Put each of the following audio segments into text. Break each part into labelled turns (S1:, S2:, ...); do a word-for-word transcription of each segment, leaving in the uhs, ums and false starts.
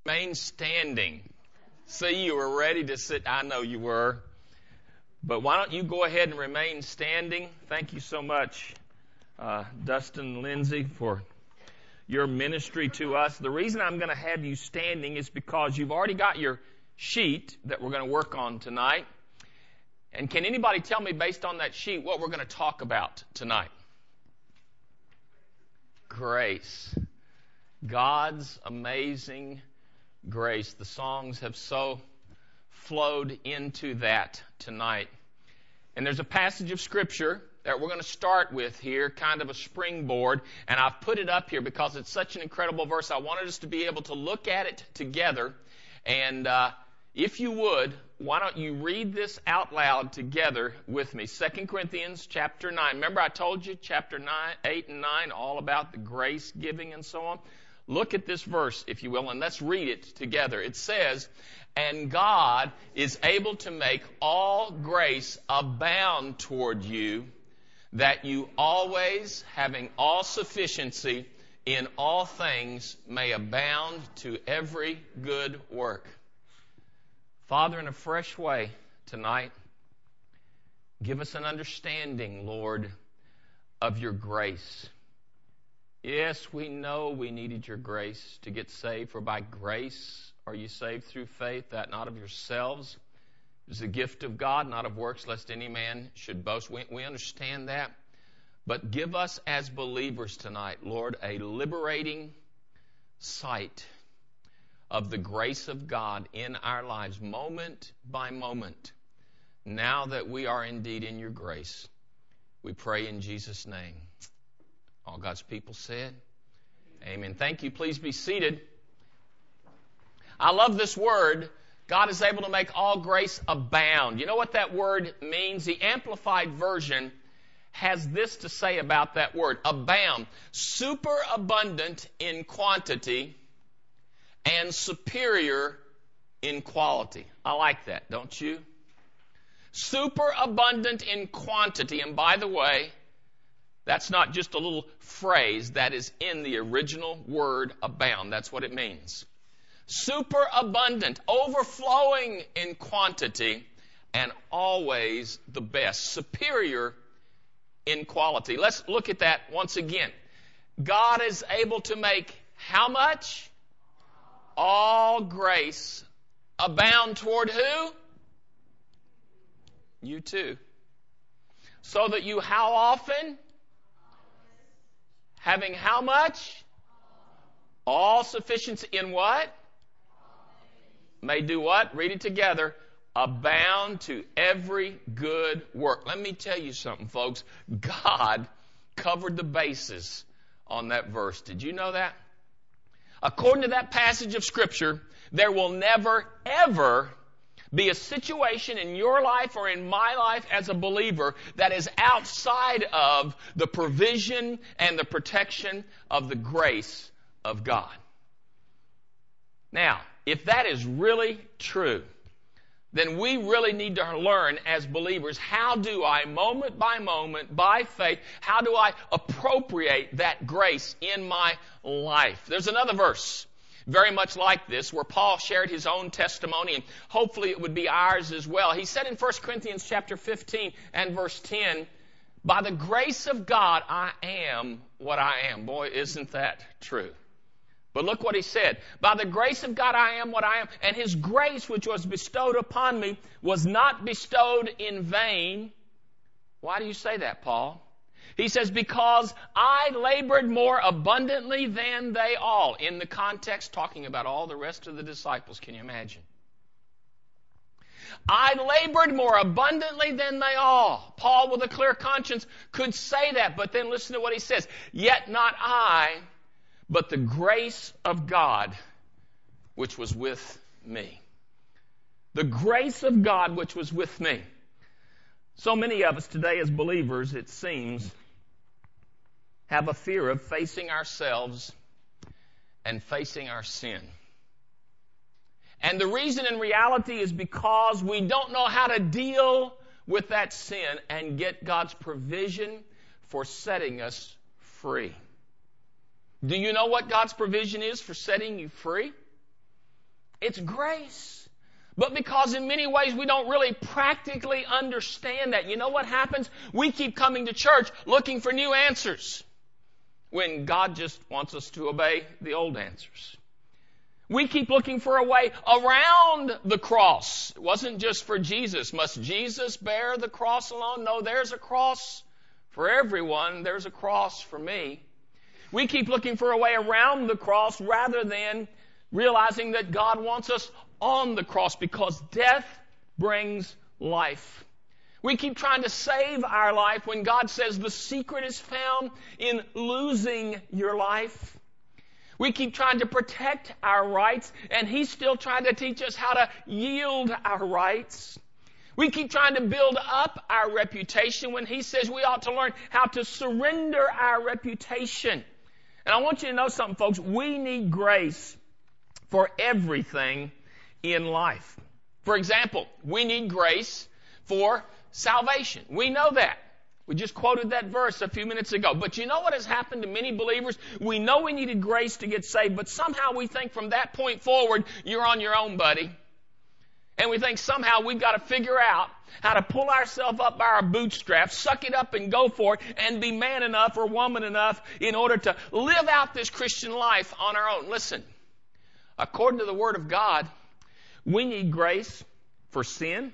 S1: Remain standing. See, you were ready to sit. I know you were. But why don't you go ahead and remain standing? Thank you so much, uh, Dustin Lindsay, for your ministry to us. The reason I'm going to have you standing is because you've already got your sheet that we're going to work on tonight. And can anybody tell me, based on that sheet, what we're going to talk about tonight? Grace. God's amazing grace. The songs have so flowed into that tonight. And there's a passage of Scripture that we're going to start with here, kind of a springboard, and I've put it up here because it's such an incredible verse. I wanted us to be able to look at it together. And uh, if you would, why don't you read this out loud together with me? Second Corinthians chapter nine. Remember I told you chapter nine, eight and nine, all about the grace giving and so on? Look at this verse, if you will, and let's read it together. It says, "And God is able to make all grace abound toward you, that you always, having all sufficiency in all things, may abound to every good work." Father, in a fresh way tonight, give us an understanding, Lord, of your grace. Yes, we know we needed your grace to get saved, for by grace are you saved through faith, that not of yourselves. It is a gift of God, not of works, lest any man should boast. We, we understand that. But give us as believers tonight, Lord, a liberating sight of the grace of God in our lives, moment by moment, now that we are indeed in your grace. We pray in Jesus' name. All God's people said, amen. Thank you. Please be seated. I love this word. God is able to make all grace abound. You know what that word means? The Amplified Version has this to say about that word. Abound. Superabundant in quantity and superior in quality. I like that, don't you? Superabundant in quantity. And by the way, that's not just a little phrase. That is in the original word abound. That's what it means. Superabundant, overflowing in quantity, and always the best. Superior in quality. Let's look at that once again. God is able to make how much? All grace abound toward who? You too. So that you how often? Having how much? All sufficiency in what? May do what? Read it together. Abound to every good work. Let me tell you something, folks. God covered the bases on that verse. Did you know that? According to that passage of Scripture, there will never, ever be a situation in your life or in my life as a believer that is outside of the provision and the protection of the grace of God. Now, if that is really true, then we really need to learn as believers, how do I, moment by moment, by faith, how do I appropriate that grace in my life? There's another verse very much like this, where Paul shared his own testimony, and hopefully it would be ours as well. He said in First Corinthians chapter fifteen and verse ten, "By the grace of God, I am what I am." Boy, isn't that true? But look what he said. "By the grace of God, I am what I am, and his grace which was bestowed upon me was not bestowed in vain." Why do you say that, Paul? He says, "Because I labored more abundantly than they all." In the context, talking about all the rest of the disciples. Can you imagine? I labored more abundantly than they all. Paul, with a clear conscience, could say that. But then listen to what he says. "Yet not I, but the grace of God, which was with me." The grace of God, which was with me. So many of us today as believers, it seems, have a fear of facing ourselves and facing our sin. And the reason in reality is because we don't know how to deal with that sin and get God's provision for setting us free. Do you know what God's provision is for setting you free? It's grace. But because in many ways we don't really practically understand that, you know what happens? We keep coming to church looking for new answers when God just wants us to obey the old answers. We keep looking for a way around the cross. It wasn't just for Jesus. Must Jesus bear the cross alone? No, there's a cross for everyone. There's a cross for me. We keep looking for a way around the cross rather than realizing that God wants us on the cross because death brings life. We keep trying to save our life when God says the secret is found in losing your life. We keep trying to protect our rights, and He's still trying to teach us how to yield our rights. We keep trying to build up our reputation when He says we ought to learn how to surrender our reputation. And I want you to know something, folks. We need grace for everything in life. For example, we need grace for salvation. We know that. We just quoted that verse a few minutes ago. But you know what has happened to many believers? We know we needed grace to get saved, but somehow we think from that point forward, you're on your own, buddy. And we think somehow we've got to figure out how to pull ourselves up by our bootstraps, suck it up and go for it, and be man enough or woman enough in order to live out this Christian life on our own. Listen, according to the Word of God, we need grace for sin.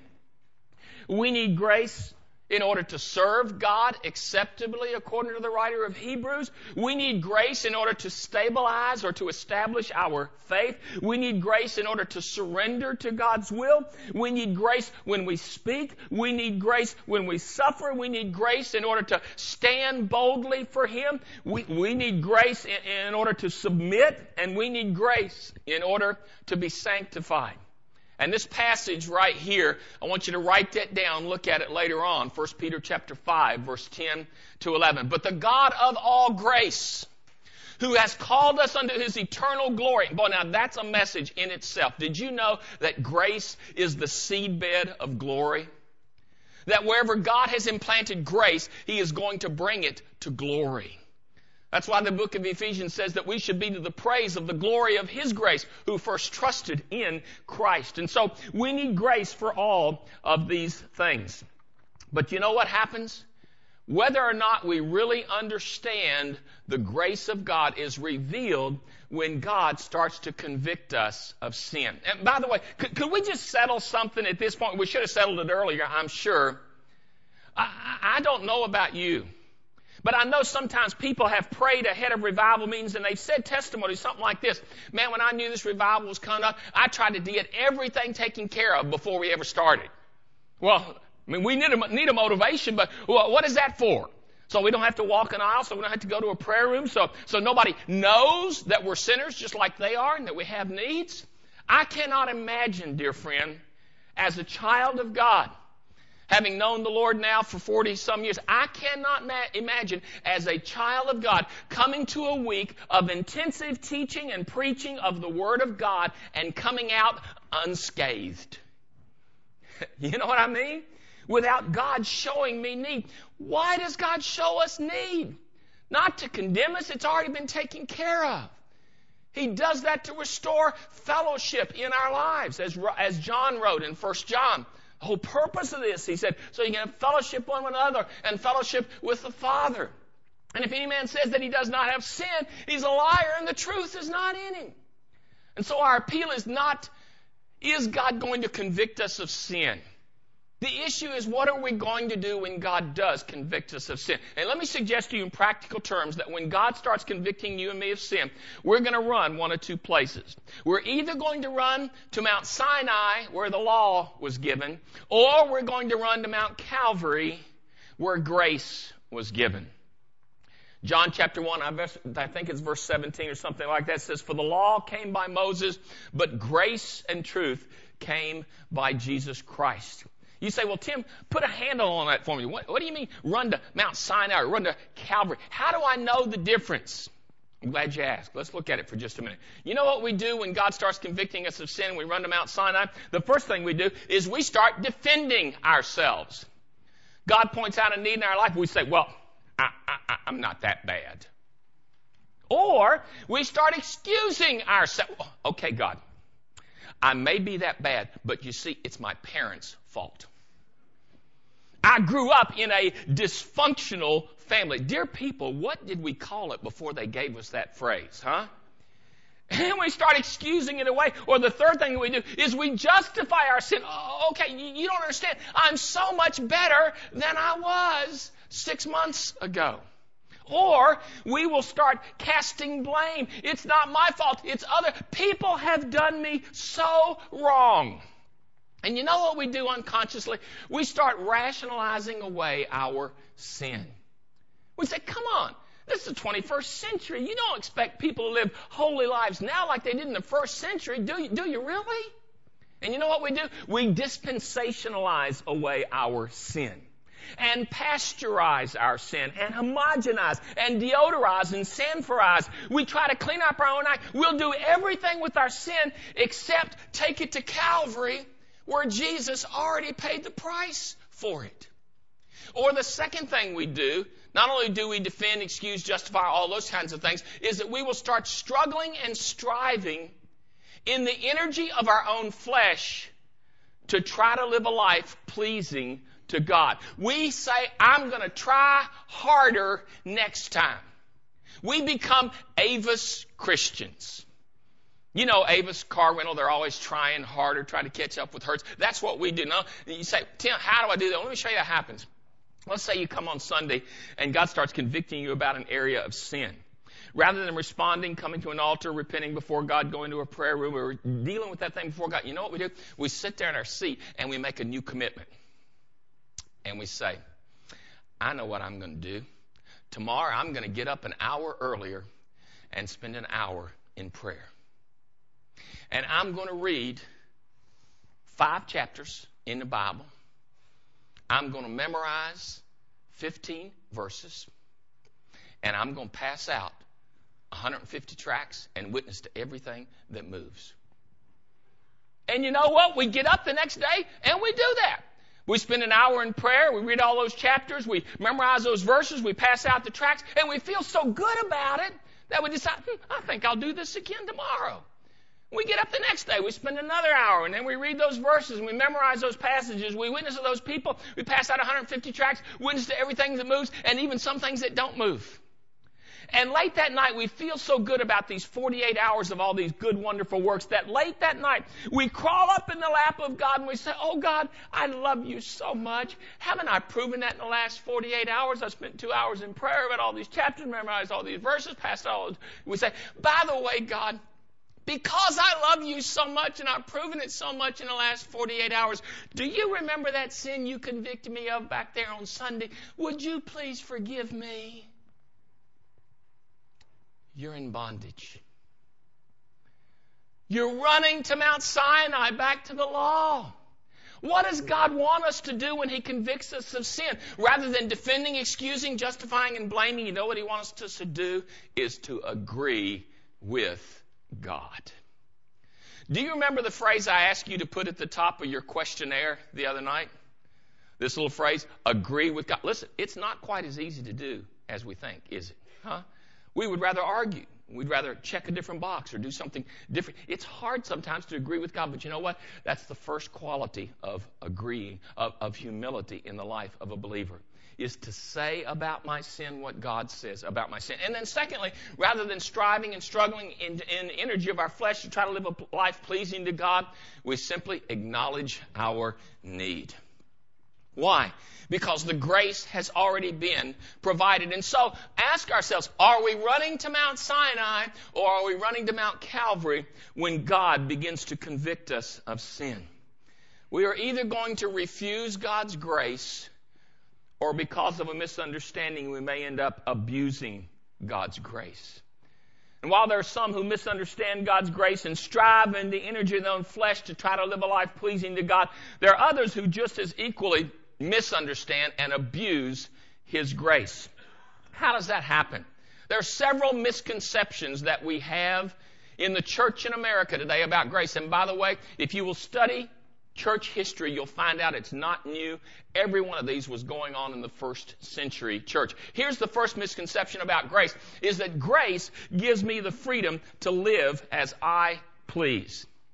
S1: We need grace in order to serve God acceptably, according to the writer of Hebrews. We need grace in order to stabilize or to establish our faith. We need grace in order to surrender to God's will. We need grace when we speak. We need grace when we suffer. We need grace in order to stand boldly for Him. We, we need grace in, in order to submit, and we need grace in order to be sanctified. And this passage right here, I want you to write that down, look at it later on, First Peter chapter five, verse ten to eleven. But the God of all grace, who has called us unto His eternal glory. Boy, now that's a message in itself. Did you know that grace is the seedbed of glory? That wherever God has implanted grace, He is going to bring it to glory. That's why the book of Ephesians says that we should be to the praise of the glory of His grace, who first trusted in Christ. And so we need grace for all of these things. But you know what happens? Whether or not we really understand the grace of God is revealed when God starts to convict us of sin. And by the way, could, could we just settle something at this point? We should have settled it earlier, I'm sure. I, I don't know about you. But I know sometimes people have prayed ahead of revival meetings and they've said testimonies, something like this. Man, when I knew this revival was coming up, I tried to get everything taken care of before we ever started. Well, I mean, we need a, need a motivation, but well, what is that for? So we don't have to walk an aisle, so we don't have to go to a prayer room, so, so nobody knows that we're sinners just like they are and that we have needs. I cannot imagine, dear friend, as a child of God, having known the Lord now for forty some years, I cannot ma- imagine as a child of God coming to a week of intensive teaching and preaching of the Word of God and coming out unscathed. You know what I mean? Without God showing me need. Why does God show us need? Not to condemn us. It's already been taken care of. He does that to restore fellowship in our lives, as, as John wrote in First John. The whole purpose of this, he said, so you can have fellowship one with another and fellowship with the Father. And if any man says that he does not have sin, he's a liar and the truth is not in him. And so our appeal is not, is God going to convict us of sin? The issue is, what are we going to do when God does convict us of sin? And let me suggest to you in practical terms that when God starts convicting you and me of sin, we're going to run one of two places. We're either going to run to Mount Sinai, where the law was given, or we're going to run to Mount Calvary, where grace was given. John chapter one, I think it's verse seventeen or something like that, says, for the law came by Moses, but grace and truth came by Jesus Christ. You say, well, Tim, put a handle on that for me. What, what do you mean run to Mount Sinai or run to Calvary? How do I know the difference? I'm glad you asked. Let's look at it for just a minute. You know what we do when God starts convicting us of sin and we run to Mount Sinai? The first thing we do is we start defending ourselves. God points out a need in our life. We say, well, I, I, I'm not that bad. Or we start excusing ourselves. Okay, God, I may be that bad, but you see, it's my parents' fault. I grew up in a dysfunctional family. Dear people, what did we call it before they gave us that phrase, huh? And we start excusing it away. Or the third thing we do is we justify our sin. Oh, okay, you don't understand. I'm so much better than I was six months ago. Or we will start casting blame. It's not my fault. It's other people have done me so wrong. And you know what we do unconsciously? We start rationalizing away our sin. We say, come on, this is the twenty-first century. You don't expect people to live holy lives now like they did in the first century. Do you, do you really? And you know what we do? We dispensationalize away our sin. And pasteurize our sin, and homogenize, and deodorize, and sanforize. We try to clean up our own act. We'll do everything with our sin except take it to Calvary, where Jesus already paid the price for it. Or the second thing we do, not only do we defend, excuse, justify, all those kinds of things, is that we will start struggling and striving in the energy of our own flesh to try to live a life pleasing to God. We say, I'm going to try harder next time. We become Avis Christians. You know, Avis Car Rental, they're always trying harder, trying to catch up with Hertz. That's what we do. Now, you say, Tim, how do I do that? Well, let me show you how it happens. Let's say you come on Sunday and God starts convicting you about an area of sin. Rather than responding, coming to an altar, repenting before God, going to a prayer room, or dealing with that thing before God, you know what we do? We sit there in our seat and we make a new commitment. And we say, I know what I'm going to do. Tomorrow I'm going to get up an hour earlier and spend an hour in prayer. And I'm going to read five chapters in the Bible. I'm going to memorize fifteen verses. And I'm going to pass out one hundred fifty tracts and witness to everything that moves. And you know what? We get up the next day and we do that. We spend an hour in prayer, we read all those chapters, we memorize those verses, we pass out the tracts, and we feel so good about it that we decide, hmm, I think I'll do this again tomorrow. We get up the next day, we spend another hour, and then we read those verses, and we memorize those passages, we witness to those people, we pass out one hundred fifty tracts, witness to everything that moves, and even some things that don't move. And late that night, we feel so good about these forty-eight hours of all these good, wonderful works that late that night, we crawl up in the lap of God and we say, oh God, I love you so much. Haven't I proven that in the last forty-eight hours? I spent two hours in prayer, read all these chapters, memorized all these verses, passed all those. We say, by the way, God, because I love you so much and I've proven it so much in the last forty-eight hours, do you remember that sin you convicted me of back there on Sunday? Would you please forgive me? You're in bondage. You're running to Mount Sinai, back to the law. What does God want us to do when He convicts us of sin? Rather than defending, excusing, justifying, and blaming, you know what He wants us to do? Is to agree with God. Do you remember the phrase I asked you to put at the top of your questionnaire the other night? This little phrase, agree with God. Listen, it's not quite as easy to do as we think, is it? Huh? We would rather argue. We'd rather check a different box or do something different. It's hard sometimes to agree with God, but you know what? That's the first quality of agreeing, of, of humility in the life of a believer, is to say about my sin what God says about my sin. And then secondly, rather than striving and struggling in, in the energy of our flesh to try to live a life pleasing to God, we simply acknowledge our need. Why? Because the grace has already been provided. And so ask ourselves, are we running to Mount Sinai or are we running to Mount Calvary when God begins to convict us of sin? We are either going to refuse God's grace, or because of a misunderstanding, we may end up abusing God's grace. And while there are some who misunderstand God's grace and strive in the energy of their own flesh to try to live a life pleasing to God, there are others who just as equally misunderstand and abuse His grace. How does that happen? There are several misconceptions that we have in the church in America today about grace. And by the way, if you will study church history, you'll find out it's not new. Every one of these was going on in the first century church. Here's the first misconception about grace, is that grace gives me the freedom to live as I please.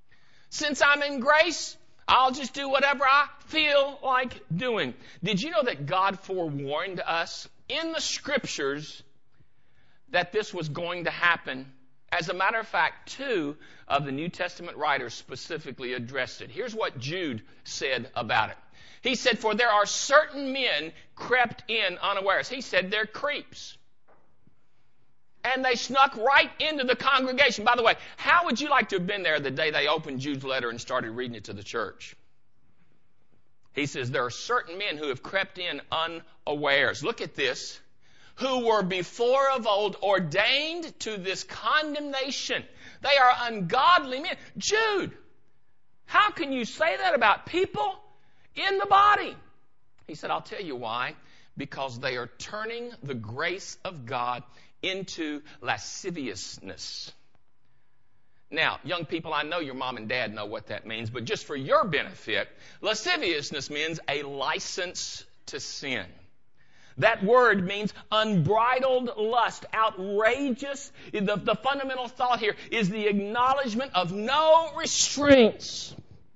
S1: Since I'm in grace, I'll just do whatever I feel like doing. Did you know that God forewarned us in the Scriptures that this was going to happen? As a matter of fact, two of the New Testament writers specifically addressed it. Here's what Jude said about it. He said, for there are certain men crept in unawares. He said they're creeps. And they snuck right into the congregation. By the way, how would you like to have been there the day they opened Jude's letter and started reading it to the church? He says there are certain men who have crept in unawares. Look at this. Who were before of old ordained to this condemnation. They are ungodly men. Jude, how can you say that about people in the body? He said, I'll tell you why. Because they are turning the grace of God into lasciviousness. Now, young people, I know your mom and dad know what that means, but just for your benefit, lasciviousness means a license to sin. That word means unbridled lust, outrageous. The, the fundamental thought here is the acknowledgement of no restraints.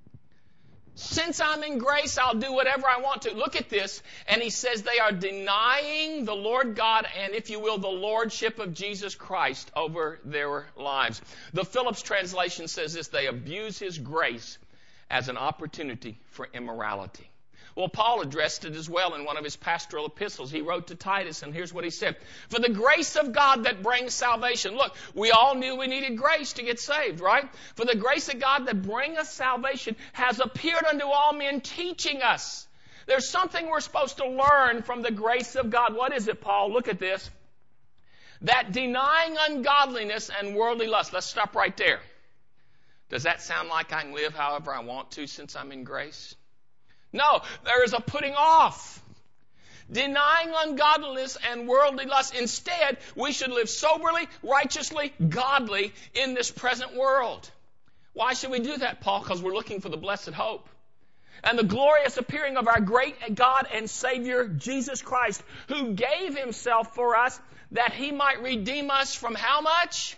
S1: Since I'm in grace, I'll do whatever I want to. Look at this. And he says they are denying the Lord God and, if you will, the lordship of Jesus Christ over their lives. The Phillips translation says this: they abuse his grace as an opportunity for immorality. Well, Paul addressed it as well in one of his pastoral epistles. He wrote to Titus, and here's what he said. For the grace of God that brings salvation. Look, we all knew we needed grace to get saved, right? For the grace of God that bringeth salvation has appeared unto all men, teaching us. There's something we're supposed to learn from the grace of God. What is it, Paul? Look at this. That denying ungodliness and worldly lust. Let's stop right there. Does that sound like I can live however I want to since I'm in grace? No, there is a putting off. Denying ungodliness and worldly lust. Instead, we should live soberly, righteously, godly in this present world. Why should we do that, Paul? Because we're looking for the blessed hope. And the glorious appearing of our great God and Savior, Jesus Christ, who gave himself for us that he might redeem us from how much?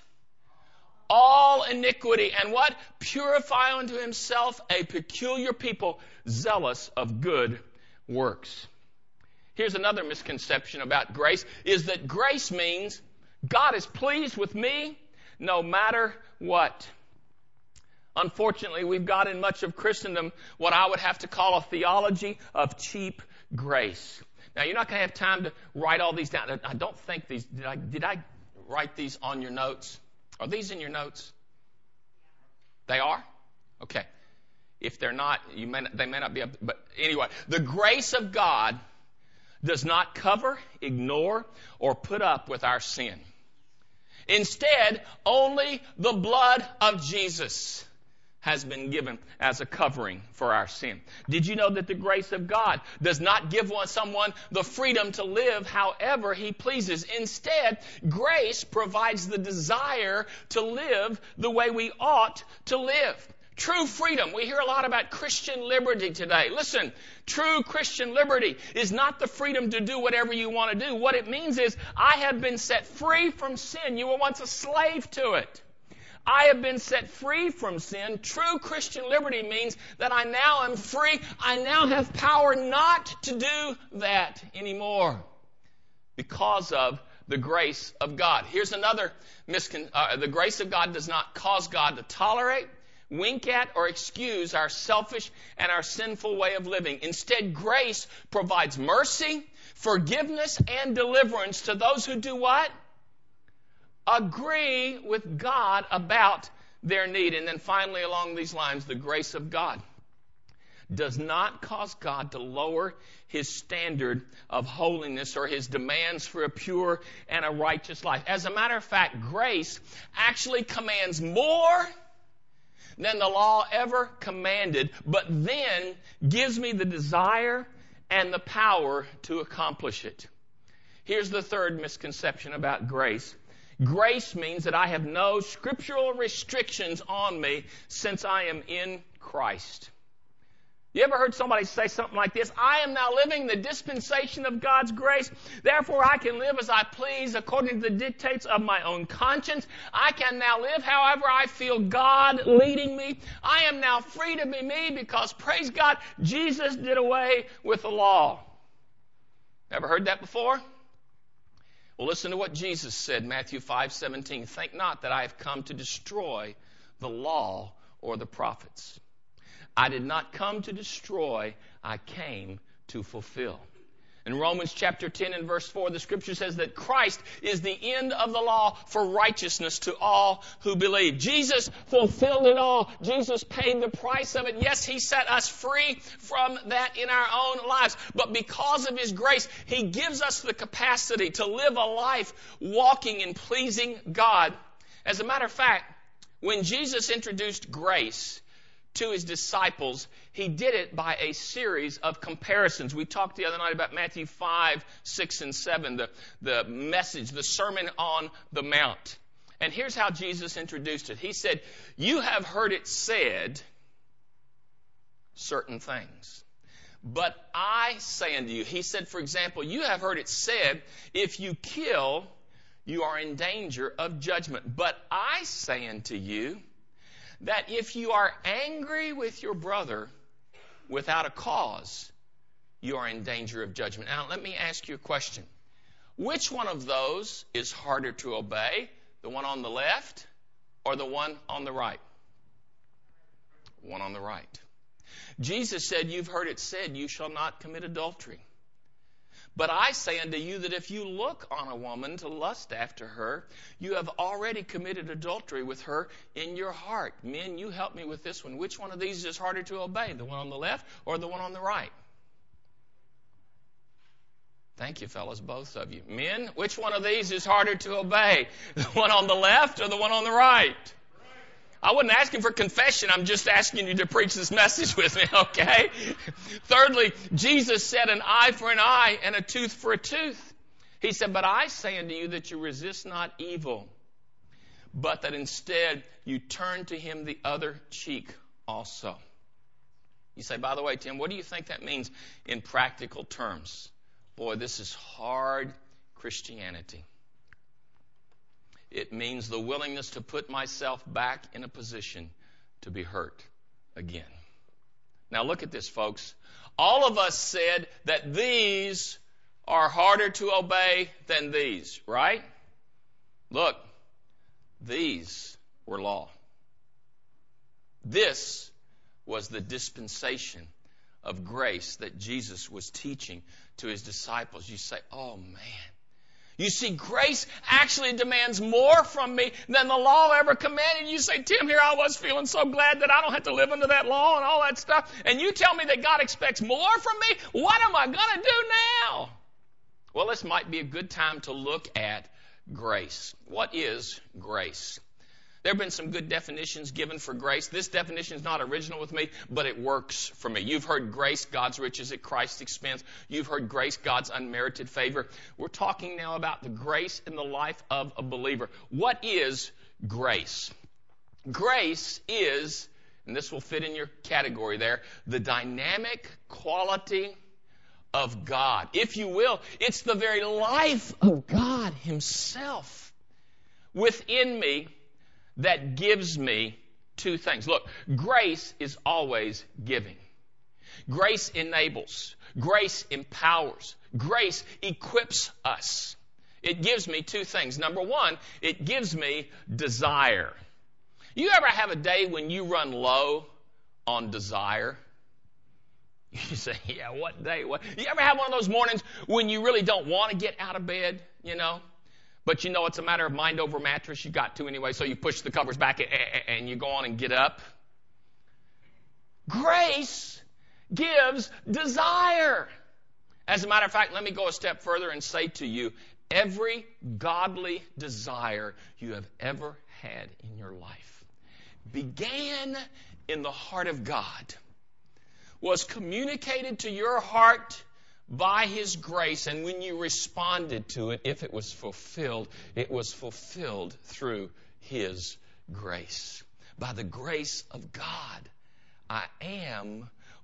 S1: All iniquity. And what? Purify unto himself a peculiar people, zealous of good works. Here's another misconception about grace, is that grace means God is pleased with me no matter what. Unfortunately, we've got in much of Christendom what I would have to call a theology of cheap grace. Now, you're not going to have time to write all these down. I don't think these, did I, did I write these on your notes? Are these in your notes? They are? Okay. If they're not, you may not, they may not be up. But anyway, the grace of God does not cover, ignore, or put up with our sin. Instead, only the blood of Jesus has been given as a covering for our sin. Did you know that the grace of God does not give one, someone the freedom to live however he pleases? Instead, grace provides the desire to live the way we ought to live. True freedom. We hear a lot about Christian liberty today. Listen, true Christian liberty is not the freedom to do whatever you want to do. What it means is, I have been set free from sin. You were once a slave to it. I have been set free from sin. True Christian liberty means that I now am free. I now have power not to do that anymore because of the grace of God. Here's another miscon- uh, the grace of God does not cause God to tolerate, wink at, or excuse our selfish and our sinful way of living. Instead, grace provides mercy, forgiveness, and deliverance to those who do what? Agree with God about their need. And then finally, along these lines, the grace of God does not cause God to lower his standard of holiness or his demands for a pure and a righteous life. As a matter of fact, grace actually commands more than the law ever commanded, but then gives me the desire and the power to accomplish it. Here's the third misconception about grace. Grace means that I have no scriptural restrictions on me since I am in Christ. You ever heard somebody say something like this? I am now living the dispensation of God's grace. Therefore, I can live as I please according to the dictates of my own conscience. I can now live however I feel God leading me. I am now free to be me because, praise God, Jesus did away with the law. Ever heard that before? Well, listen to what Jesus said, Matthew five seventeen. Think not that I have come to destroy the law or the prophets. I did not come to destroy, I came to fulfill. In Romans chapter ten and verse four, the scripture says that Christ is the end of the law for righteousness to all who believe. Jesus fulfilled it all. Jesus paid the price of it. Yes, He set us free from that in our own lives. But because of His grace, He gives us the capacity to live a life walking in pleasing God. As a matter of fact, when Jesus introduced grace to His disciples, He did it by a series of comparisons. We talked the other night about Matthew five, six, and seven, the, the message, the Sermon on the Mount. And here's how Jesus introduced it. He said, you have heard it said certain things, but I say unto you. He said, for example, you have heard it said, if you kill, you are in danger of judgment. But I say unto you, that if you are angry with your brother without a cause, you are in danger of judgment. Now, let me ask you a question. Which one of those is harder to obey? The one on the left or the one on the right? One on the right. Jesus said, you've heard it said, you shall not commit adultery. But I say unto you that if you look on a woman to lust after her, you have already committed adultery with her in your heart. Men, you help me with this one. Which one of these is harder to obey? The one on the left or the one on the right? Thank you, fellas, both of you. Men, which one of these is harder to obey? The one on the left or the one on the right? I wasn't asking for confession. I'm just asking you to preach this message with me, okay? Thirdly, Jesus said an eye for an eye and a tooth for a tooth. He said, but I say unto you that you resist not evil, but that instead you turn to him the other cheek also. You say, by the way, Tim, what do you think that means in practical terms? Boy, this is hard Christianity. It means the willingness to put myself back in a position to be hurt again. Now look at this, folks. All of us said that these are harder to obey than these, right? Look, these were law. This was the dispensation of grace that Jesus was teaching to his disciples. You say, oh man. You see, grace actually demands more from me than the law ever commanded. You say, Tim, here I was feeling so glad that I don't have to live under that law and all that stuff. And you tell me that God expects more from me? What am I going to do now? Well, this might be a good time to look at grace. What is grace? There have been some good definitions given for grace. This definition is not original with me, but it works for me. You've heard grace, God's riches at Christ's expense. You've heard grace, God's unmerited favor. We're talking now about the grace in the life of a believer. What is grace? Grace is, and this will fit in your category there, the dynamic quality of God. If you will, it's the very life of God himself within me that gives me two things. Look, grace is always giving. Grace enables. Grace empowers. Grace equips us. It gives me two things. Number one, it gives me desire. You ever have a day when you run low on desire? You say, yeah, what day? What? You ever have one of those mornings when you really don't want to get out of bed, you know? But you know it's a matter of mind over mattress. You got to anyway, so you push the covers back and you go on and get up. Grace gives desire. As a matter of fact, let me go a step further and say to you, every godly desire you have ever had in your life began in the heart of God, was communicated to your heart by his grace, and when you responded to it, if it was fulfilled, it was fulfilled through his grace. By the grace of God, I am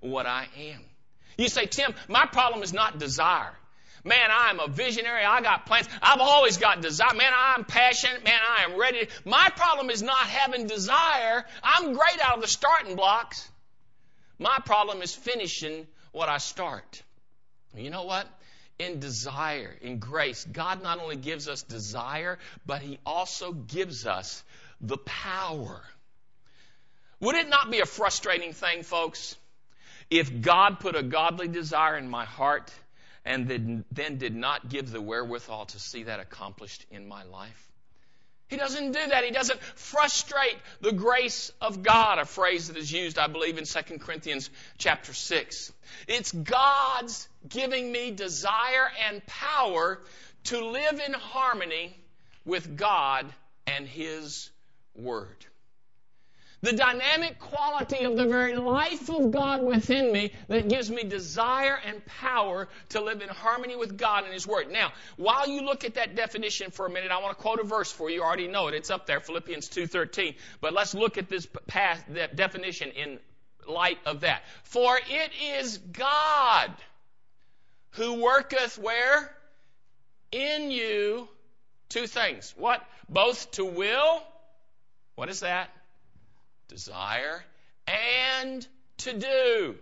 S1: what I am. You say, Tim, my problem is not desire. Man, I'm a visionary. I got plans. I've always got desire. Man, I'm passionate. Man, I am ready. My problem is not having desire. I'm great out of the starting blocks. My problem is finishing what I start. You know what? In desire, in grace, God not only gives us desire, but He also gives us the power. Would it not be a frustrating thing, folks, if God put a godly desire in my heart and then, then did not give the wherewithal to see that accomplished in my life? He doesn't do that. He doesn't frustrate the grace of God, a phrase that is used, I believe, in Second Corinthians chapter six. It's God's giving me desire and power to live in harmony with God and His Word. The dynamic quality of the very life of God within me that gives me desire and power to live in harmony with God and His Word. Now, while you look at that definition for a minute, I want to quote a verse for you. You already know it. It's up there, Philippians two thirteen. But let's look at this past, that definition in light of that. For it is God who worketh where? In you two things. What? Both to will. What is that? Desire, and to do.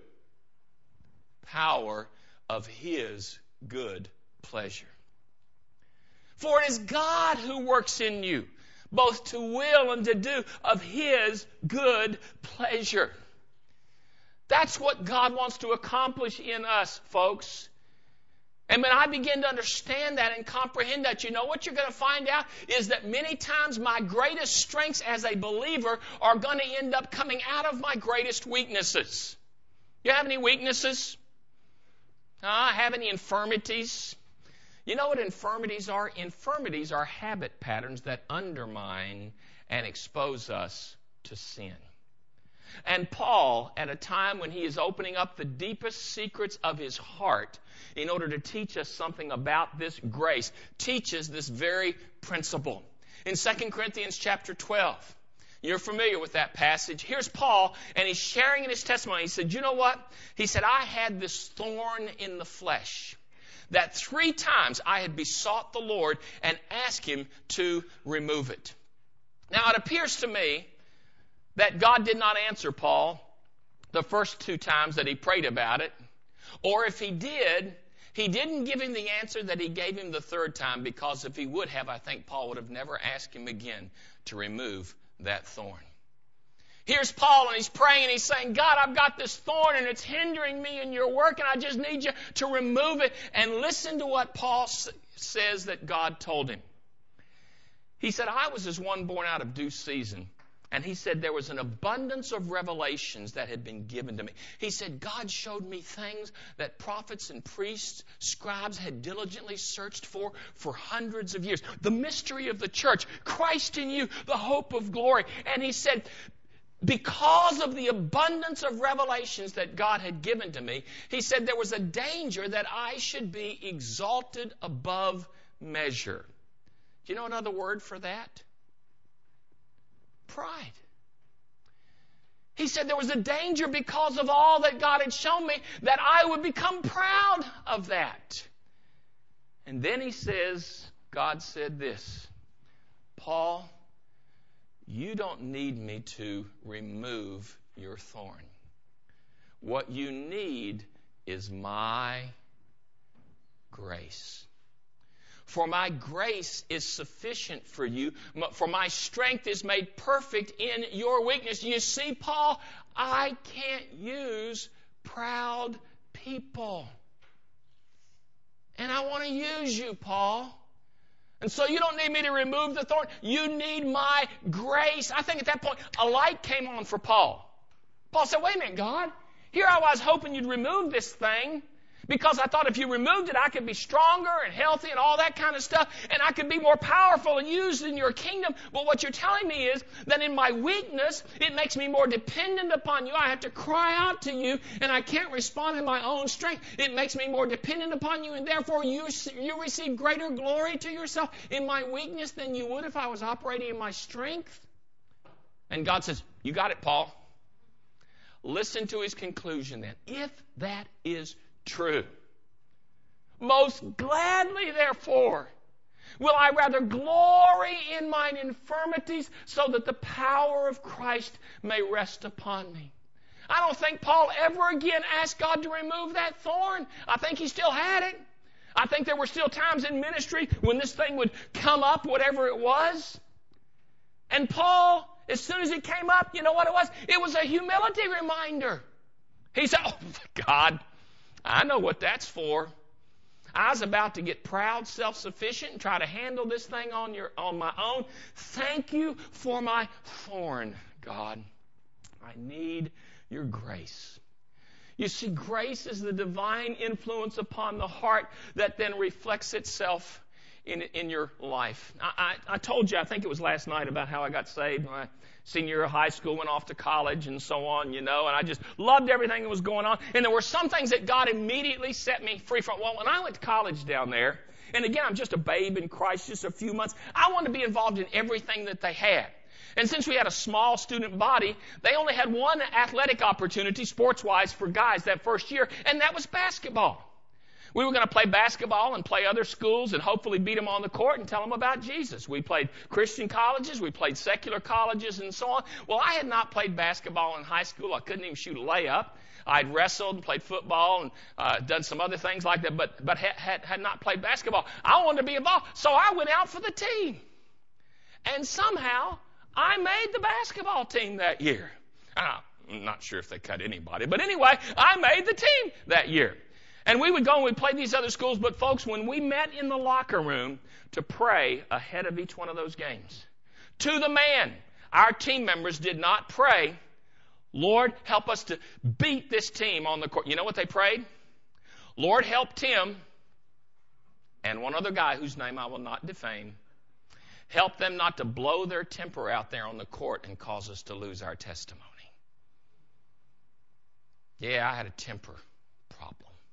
S1: Power of His good pleasure. For it is God who works in you, both to will and to do of His good pleasure. That's what God wants to accomplish in us, folks. And when I begin to understand that and comprehend that, you know what you're going to find out is that many times my greatest strengths as a believer are going to end up coming out of my greatest weaknesses. You have any weaknesses? Uh, have any infirmities? You know what infirmities are? Infirmities are habit patterns that undermine and expose us to sin. And Paul, at a time when he is opening up the deepest secrets of his heart in order to teach us something about this grace, teaches this very principle. In Second Corinthians chapter twelve, you're familiar with that passage. Here's Paul, and he's sharing in his testimony. He said, you know what? He said, I had this thorn in the flesh that three times I had besought the Lord and asked Him to remove it. Now, it appears to me that God did not answer Paul the first two times that he prayed about it. Or if He did, He didn't give him the answer that He gave him the third time, because if He would have, I think Paul would have never asked him again to remove that thorn. Here's Paul, and he's praying, and he's saying, God, I've got this thorn, and it's hindering me in your work, and I just need you to remove it. And listen to what Paul s- says that God told him. He said, I was as one born out of due season. And he said there was an abundance of revelations that had been given to me. He said, God showed me things that prophets and priests, scribes had diligently searched for for hundreds of years. The mystery of the church, Christ in you, the hope of glory. And he said, because of the abundance of revelations that God had given to me, he said there was a danger that I should be exalted above measure. Do you know another word for that? Pride. He said there was a danger because of all that God had shown me that I would become proud of that. And then he says, God said this, Paul, you don't need me to remove your thorn. What you need is my grace. For my grace is sufficient for you, for my strength is made perfect in your weakness. You see, Paul, I can't use proud people. And I want to use you, Paul. And so you don't need me to remove the thorn. You need my grace. I think at that point, a light came on for Paul. Paul said, wait a minute, God. Here I was hoping you'd remove this thing, because I thought if you removed it, I could be stronger and healthy and all that kind of stuff, and I could be more powerful and used in your kingdom. But what you're telling me is that in my weakness, it makes me more dependent upon you. I have to cry out to you, and I can't respond in my own strength. It makes me more dependent upon you, and therefore you, you receive greater glory to yourself in my weakness than you would if I was operating in my strength. And God says, you got it, Paul. Listen to his conclusion then. If that is true, most gladly, therefore, will I rather glory in mine infirmities so that the power of Christ may rest upon me. I don't think Paul ever again asked God to remove that thorn. I think he still had it. I think there were still times in ministry when this thing would come up, whatever it was. And Paul, as soon as it came up, you know what it was? It was a humility reminder. He said, oh, God, I know what that's for. I was about to get proud, self-sufficient, and try to handle this thing on your on my own. Thank you for my thorn, God. I need your grace. You see, grace is the divine influence upon the heart that then reflects itself in in your life. I, I, I told you, I think it was last night, about how I got saved when I senior year of high school, went off to college and so on, you know, and I just loved everything that was going on. And there were some things that God immediately set me free from. Well, when I went to college down there, and again, I'm just a babe in Christ, just a few months, I wanted to be involved in everything that they had. And since we had a small student body, they only had one athletic opportunity, sports-wise, for guys that first year, and that was basketball. We were going to play basketball and play other schools and hopefully beat them on the court and tell them about Jesus. We played Christian colleges, we played secular colleges, and so on. Well, I had not played basketball in high school. I couldn't even shoot a layup. I'd wrestled and played football and uh, done some other things like that, but but had, had, had not played basketball. I wanted to be involved, so I went out for the team. And somehow, I made the basketball team that year. Uh, I'm not sure if they cut anybody, but anyway, I made the team that year. And we would go and we'd play these other schools, but folks, when we met in the locker room to pray ahead of each one of those games, to the man, our team members did not pray, Lord, help us to beat this team on the court. You know what they prayed? Lord, help Tim and one other guy whose name I will not defame. Help them not to blow their temper out there on the court and cause us to lose our testimony. Yeah, I had a temper problem.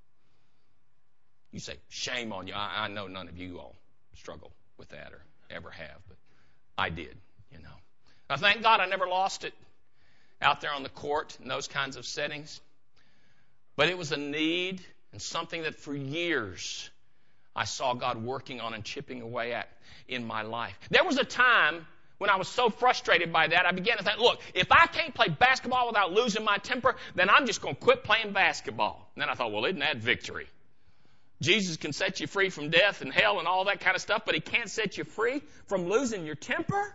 S1: You say, shame on you. I, I know none of you all struggle with that or ever have, but I did, you know. Now, thank God I never lost it out there on the court in those kinds of settings. But it was a need and something that for years I saw God working on and chipping away at in my life. There was a time when I was so frustrated by that, I began to think, look, if I can't play basketball without losing my temper, then I'm just going to quit playing basketball. And then I thought, well, isn't that victory? Jesus can set you free from death and hell and all that kind of stuff, but he can't set you free from losing your temper.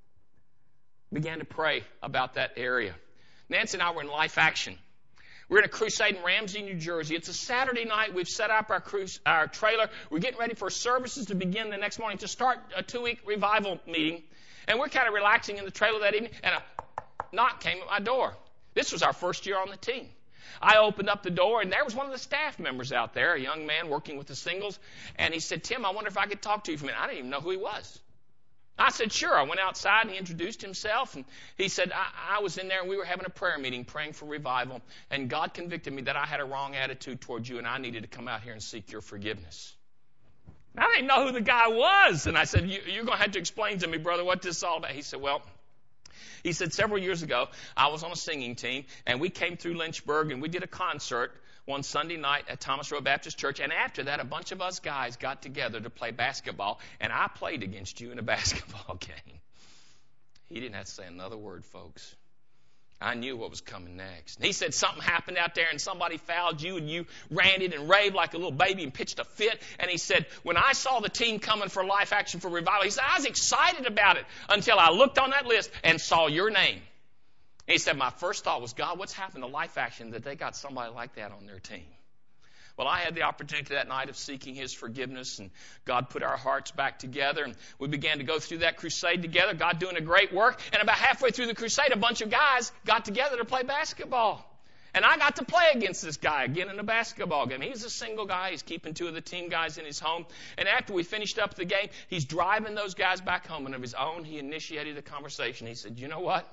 S1: Began to pray about that area. Nancy and I were in Life Action. We're in a crusade in Ramsey, New Jersey. It's a Saturday night. We've set up our cruise, our trailer. We're getting ready for services to begin the next morning to start a two-week revival meeting. And we're kind of relaxing in the trailer that evening, and a knock came at my door. This was our first year on the team. I opened up the door, and there was one of the staff members out there, a young man working with the singles, and he said, Tim, I wonder if I could talk to you for a minute. I didn't even know who he was. I said, sure. I went outside, and he introduced himself, and he said, I, I was in there, and we were having a prayer meeting, praying for revival, and God convicted me that I had a wrong attitude towards you, and I needed to come out here and seek your forgiveness. I didn't know who the guy was, and I said, you, you're going to have to explain to me, brother, what this is all about. He said, well, he said, several years ago, I was on a singing team, and we came through Lynchburg, and we did a concert one Sunday night at Thomas Road Baptist Church, and after that, a bunch of us guys got together to play basketball, and I played against you in a basketball game. He didn't have to say another word, folks. I knew what was coming next. And he said something happened out there and somebody fouled you and you ranted and raved like a little baby and pitched a fit. And he said, when I saw the team coming for Life Action for Revival, he said, I was excited about it until I looked on that list and saw your name. And he said, my first thought was, God, what's happened to Life Action that they got somebody like that on their team? Well, I had the opportunity that night of seeking his forgiveness, and God put our hearts back together, and we began to go through that crusade together, God doing a great work. And about halfway through the crusade, a bunch of guys got together to play basketball. And I got to play against this guy again in a basketball game. He's a single guy. He's keeping two of the team guys in his home. And after we finished up the game, he's driving those guys back home, and of his own, he initiated a conversation. He said, you know what?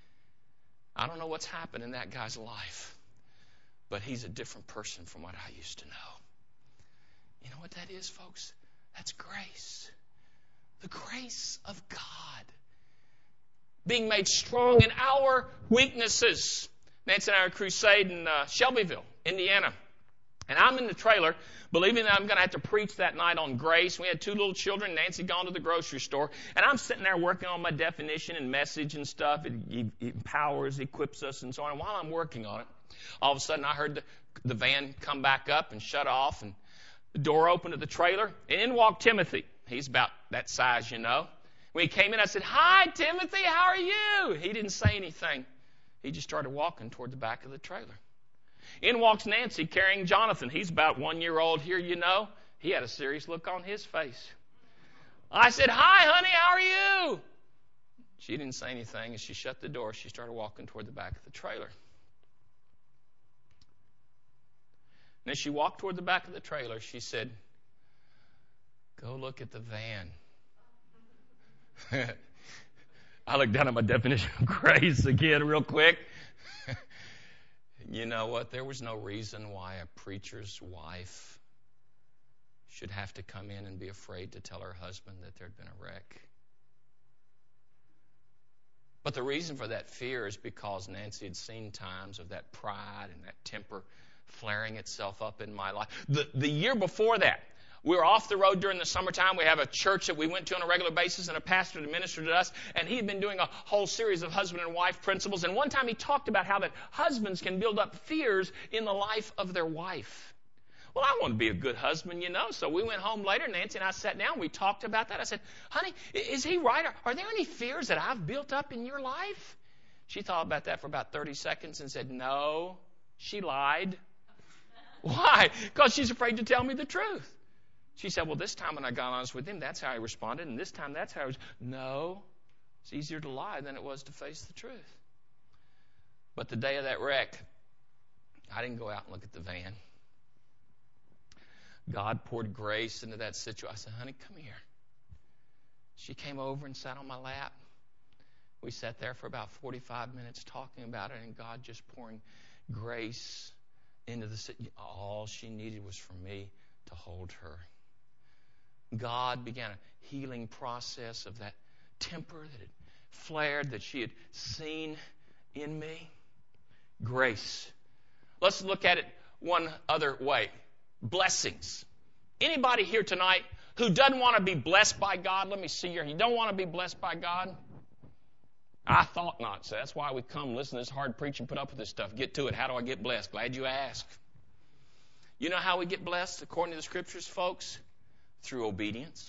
S1: I don't know what's happened in that guy's life, but he's a different person from what I used to know. You know what that is, folks? That's grace. The grace of God. Being made strong in our weaknesses. Nancy and I are crusade in uh, Shelbyville, Indiana. And I'm in the trailer, believing that I'm going to have to preach that night on grace. We had two little children. Nancy had gone to the grocery store. And I'm sitting there working on my definition and message and stuff. It, it, it empowers, equips us, and so on. And while I'm working on it, all of a sudden I heard the, the van come back up and shut off. And the door opened to the trailer. And in walked Timothy. He's about that size, you know. When he came in, I said, "Hi, Timothy, how are you?" He didn't say anything. He just started walking toward the back of the trailer. In walks Nancy carrying Jonathan. He's about one year old here, you know. He had a serious look on his face. I said, "Hi, honey, how are you?" She didn't say anything. As she shut the door, she started walking toward the back of the trailer. And as she walked toward the back of the trailer, she said, "Go look at the van." I looked down at my definition of grace again real quick. You know what? There was no reason why a preacher's wife should have to come in and be afraid to tell her husband that there'd been a wreck. But the reason for that fear is because Nancy had seen times of that pride and that temper flaring itself up in my life. The, the year before that, we were off the road during the summertime. We have a church that we went to on a regular basis and a pastor that ministered to us. And he had been doing a whole series of husband and wife principles. And one time he talked about how that husbands can build up fears in the life of their wife. Well, I want to be a good husband, you know. So we went home later. Nancy and I sat down. We talked about that. I said, "Honey, is he right? Are, are there any fears that I've built up in your life?" She thought about that for about thirty seconds and said, "No." She lied. Why? Because she's afraid to tell me the truth. She said, "Well, this time when I got honest with him, that's how he responded, and this time that's how he was." No, it's easier to lie than it was to face the truth. But the day of that wreck, I didn't go out and look at the van. God poured grace into that situation. I said, "Honey, come here." She came over and sat on my lap. We sat there for about forty-five minutes talking about it, and God just pouring grace into the situation. All she needed was for me to hold her. God began a healing process of that temper that had flared, that she had seen in me. Grace. Let's look at it one other way. Blessings. Anybody here tonight who doesn't want to be blessed by God? Let me see here. You don't want to be blessed by God? I thought not. So that's why we come listen to this hard preaching, put up with this stuff. Get to it. How do I get blessed? Glad you asked. You know how we get blessed according to the Scriptures, folks? Through obedience.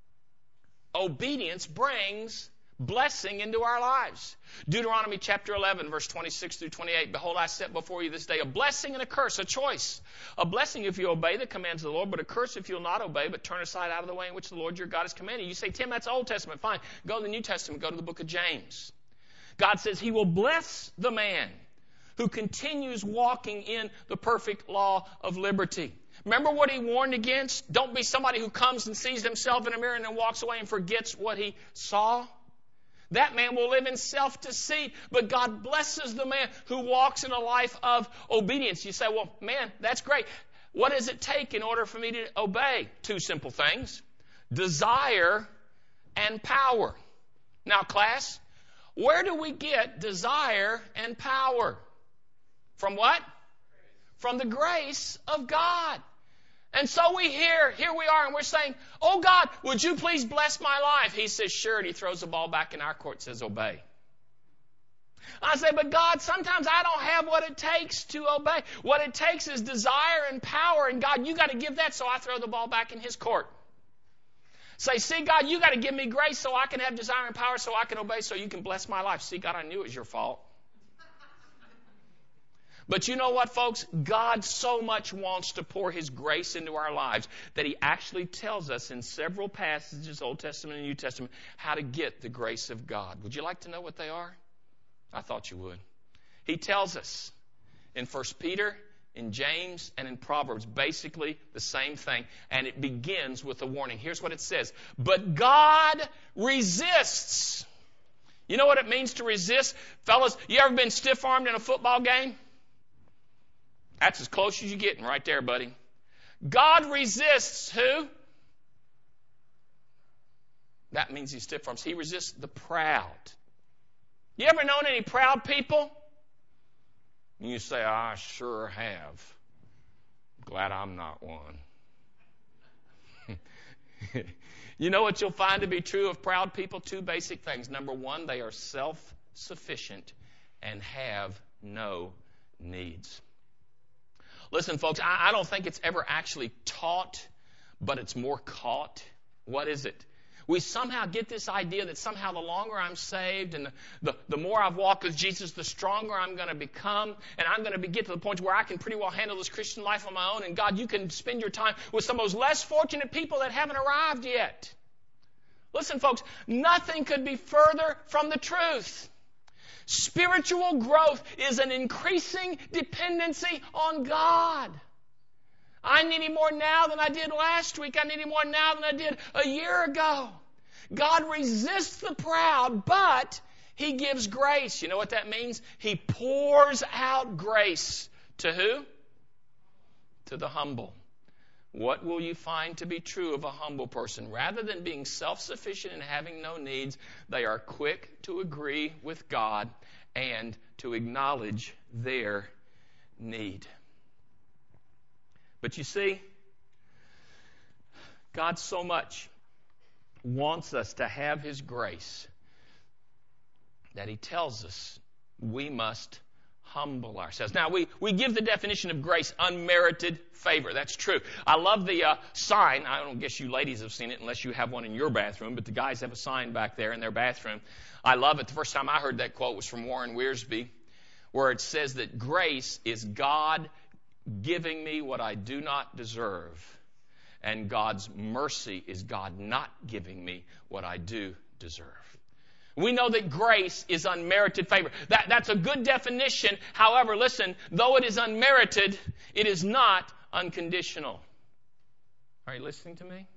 S1: Obedience brings blessing into our lives. Deuteronomy chapter eleven, verse twenty-six through twenty-eight. "Behold, I set before you this day a blessing and a curse," a choice. "A blessing if you obey the commands of the Lord, but a curse if you'll not obey, but turn aside out of the way in which the Lord your God has commanded." You say, "Tim, that's Old Testament." Fine. Go to the New Testament. Go to the book of James. God says he will bless the man who continues walking in the perfect law of liberty. Remember what he warned against? Don't be somebody who comes and sees himself in a mirror and then walks away and forgets what he saw. That man will live in self-deceit, but God blesses the man who walks in a life of obedience. You say, "Well, man, that's great. What does it take in order for me to obey?" Two simple things: desire and power. Now, class, where do we get desire and power? From what? From the grace of God. And so we hear, here we are, and we're saying, "Oh God, would you please bless my life?" He says, "Sure," and he throws the ball back in our court and says, "Obey." I say, "But God, sometimes I don't have what it takes to obey. What it takes is desire and power, and God, you got to give that," so I throw the ball back in his court. Say, "See, God, you got to give me grace so I can have desire and power so I can obey so you can bless my life." See, God, I knew it was your fault. But you know what, folks? God so much wants to pour his grace into our lives that he actually tells us in several passages, Old Testament and New Testament, how to get the grace of God. Would you like to know what they are? I thought you would. He tells us in First Peter, in James, and in Proverbs, basically the same thing. And it begins with a warning. Here's what it says. "But God resists." You know what it means to resist? Fellas, you ever been stiff-armed in a football game? That's as close as you're getting right there, buddy. God resists who? That means he stiff arms. He resists the proud. You ever known any proud people? And you say, I sure have. Glad I'm not one. You know what you'll find to be true of proud people? Two basic things. Number one, they are self-sufficient and have no needs. Listen, folks, I, I don't think it's ever actually taught, but it's more caught. What is it? We somehow get this idea that somehow the longer I'm saved and the, the, the more I've walked with Jesus, the stronger I'm going to become. And I'm going to be, get to the point where I can pretty well handle this Christian life on my own. And God, you can spend your time with some of those less fortunate people that haven't arrived yet. Listen, folks, nothing could be further from the truth. Spiritual growth is an increasing dependency on God. I need Him more now than I did last week. I need Him more now than I did a year ago. God resists the proud, but He gives grace. You know what that means? He pours out grace. To who? To the humble. What will you find to be true of a humble person? Rather than being self-sufficient and having no needs, they are quick to agree with God and to acknowledge their need. But you see, God so much wants us to have His grace that He tells us we must humble ourselves. Now, we, we give the definition of grace, unmerited favor. That's true. I love the uh, sign. I don't guess you ladies have seen it unless you have one in your bathroom, but the guys have a sign back there in their bathroom. I love it. The first time I heard that quote was from Warren Wiersbe, where it says that grace is God giving me what I do not deserve, and God's mercy is God not giving me what I do deserve. We know that grace is unmerited favor. That, that's a good definition. However, listen, though it is unmerited, it is not unconditional. Are you listening to me?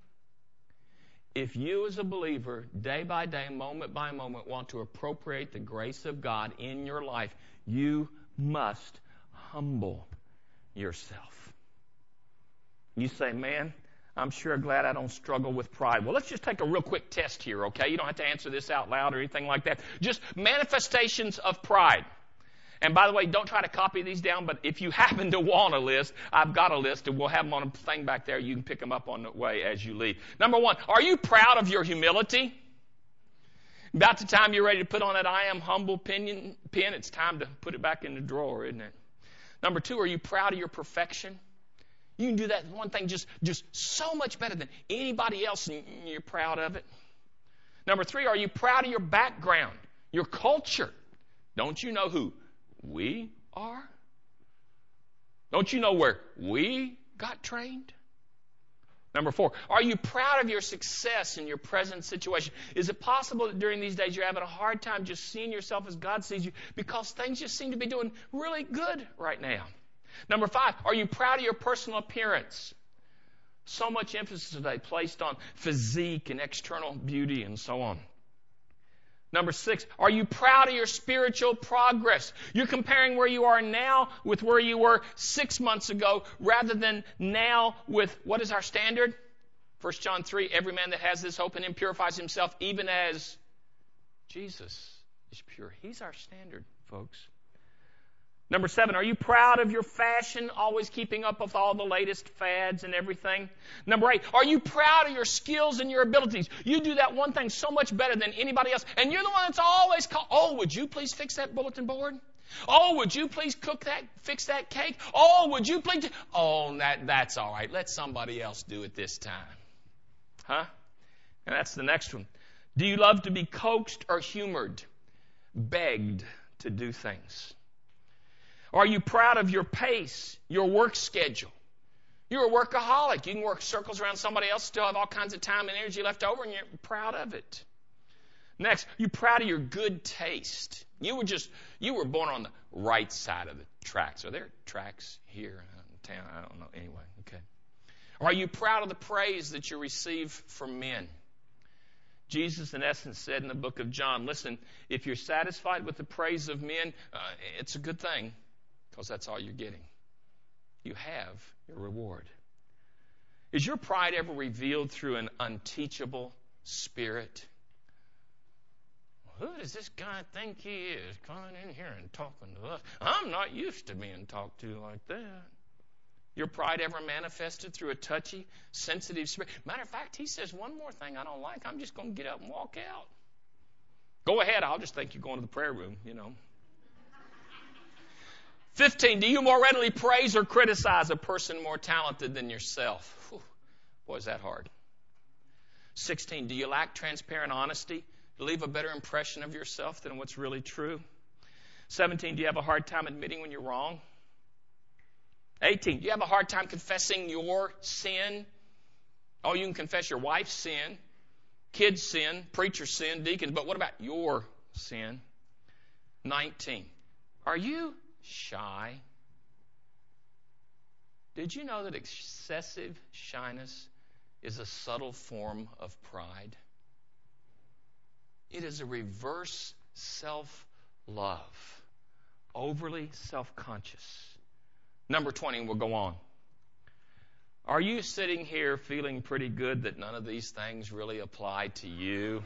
S1: If you as a believer, day by day, moment by moment, want to appropriate the grace of God in your life, you must humble yourself. You say, man, I'm sure glad I don't struggle with pride. Well, let's just take a real quick test here, okay? You don't have to answer this out loud or anything like that. Just manifestations of pride. And by the way, don't try to copy these down, but if you happen to want a list, I've got a list, and we'll have them on a thing back there. You can pick them up on the way as you leave. Number one, are you proud of your humility? About the time you're ready to put on that I am humble pin, pin, it's time to put it back in the drawer, isn't it? Number two, are you proud of your perfection? You can do that one thing just, just so much better than anybody else, and you're proud of it. Number three, are you proud of your background, your culture? Don't you know who we are? Don't you know where we got trained? Number four, are you proud of your success in your present situation? Is it possible that during these days you're having a hard time just seeing yourself as God sees you because things just seem to be doing really good right now? Number five, are you proud of your personal appearance? So much emphasis today placed on physique and external beauty and so on. Number six, are you proud of your spiritual progress? You're comparing where you are now with where you were six months ago rather than now with, what is our standard? First John three, every man that has this hope in Him purifies himself even as Jesus is pure. He's our standard, folks. Number seven, are you proud of your fashion, always keeping up with all the latest fads and everything? Number eight, are you proud of your skills and your abilities? You do that one thing so much better than anybody else, and you're the one that's always called, oh, would you please fix that bulletin board? Oh, would you please cook that, fix that cake? Oh, would you please? Do... Oh, that, that's all right. Let somebody else do it this time. Huh? And that's the next one. Do you love to be coaxed or humored, begged to do things? Are you proud of your pace, your work schedule? You're a workaholic. You can work circles around somebody else, still have all kinds of time and energy left over, and you're proud of it. Next, you're proud of your good taste. You were just, you were born on the right side of the tracks. Are there tracks here in town? I don't know. Anyway, okay. Are you proud of the praise that you receive from men? Jesus, in essence, said in the book of John, listen, if you're satisfied with the praise of men, uh, it's a good thing. Because that's all you're getting. You have your reward. Is your pride ever revealed through an unteachable spirit? Who does this guy think he is coming in here and talking to us? I'm not used to being talked to like that. Your pride ever manifested through a touchy, sensitive spirit? Matter of fact, he says one more thing I don't like. I'm just going to get up and walk out. Go ahead. I'll just think you're going to the prayer room, you know. fifteen, do you more readily praise or criticize a person more talented than yourself? Whew, boy, is that hard. sixteen, do you lack transparent honesty to leave a better impression of yourself than what's really true? seventeen, do you have a hard time admitting when you're wrong? eighteen, do you have a hard time confessing your sin? Oh, you can confess your wife's sin, kids' sin, preacher's sin, deacons, but what about your sin? nineteen, are you shy? Did you know that excessive shyness is a subtle form of pride? It is a reverse self-love, overly self-conscious. Number twenty, and we'll go on. Are you sitting here feeling pretty good that none of these things really apply to you?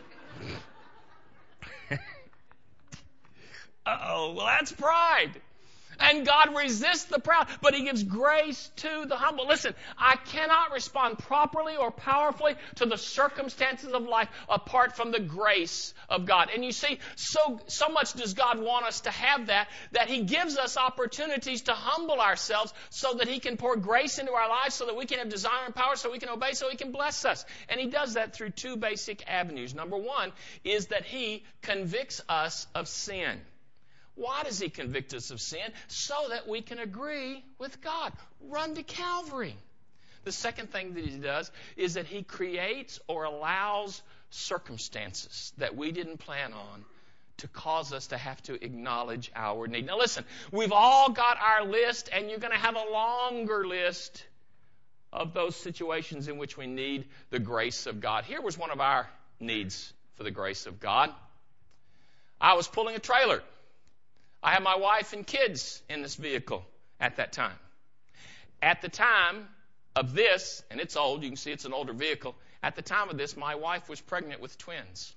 S1: Uh-oh, well, that's pride. And God resists the proud, but He gives grace to the humble. Listen, I cannot respond properly or powerfully to the circumstances of life apart from the grace of God. And you see, so, so much does God want us to have that, that He gives us opportunities to humble ourselves so that He can pour grace into our lives, so that we can have desire and power, so we can obey, so He can bless us. And He does that through two basic avenues. Number one is that He convicts us of sin. Why does He convict us of sin? So that we can agree with God. Run to Calvary. The second thing that He does is that He creates or allows circumstances that we didn't plan on to cause us to have to acknowledge our need. Now listen, we've all got our list, and you're going to have a longer list of those situations in which we need the grace of God. Here was one of our needs for the grace of God. I was pulling a trailer. I had my wife and kids in this vehicle at that time. At the time of this, and it's old, you can see it's an older vehicle. At the time of this, my wife was pregnant with twins.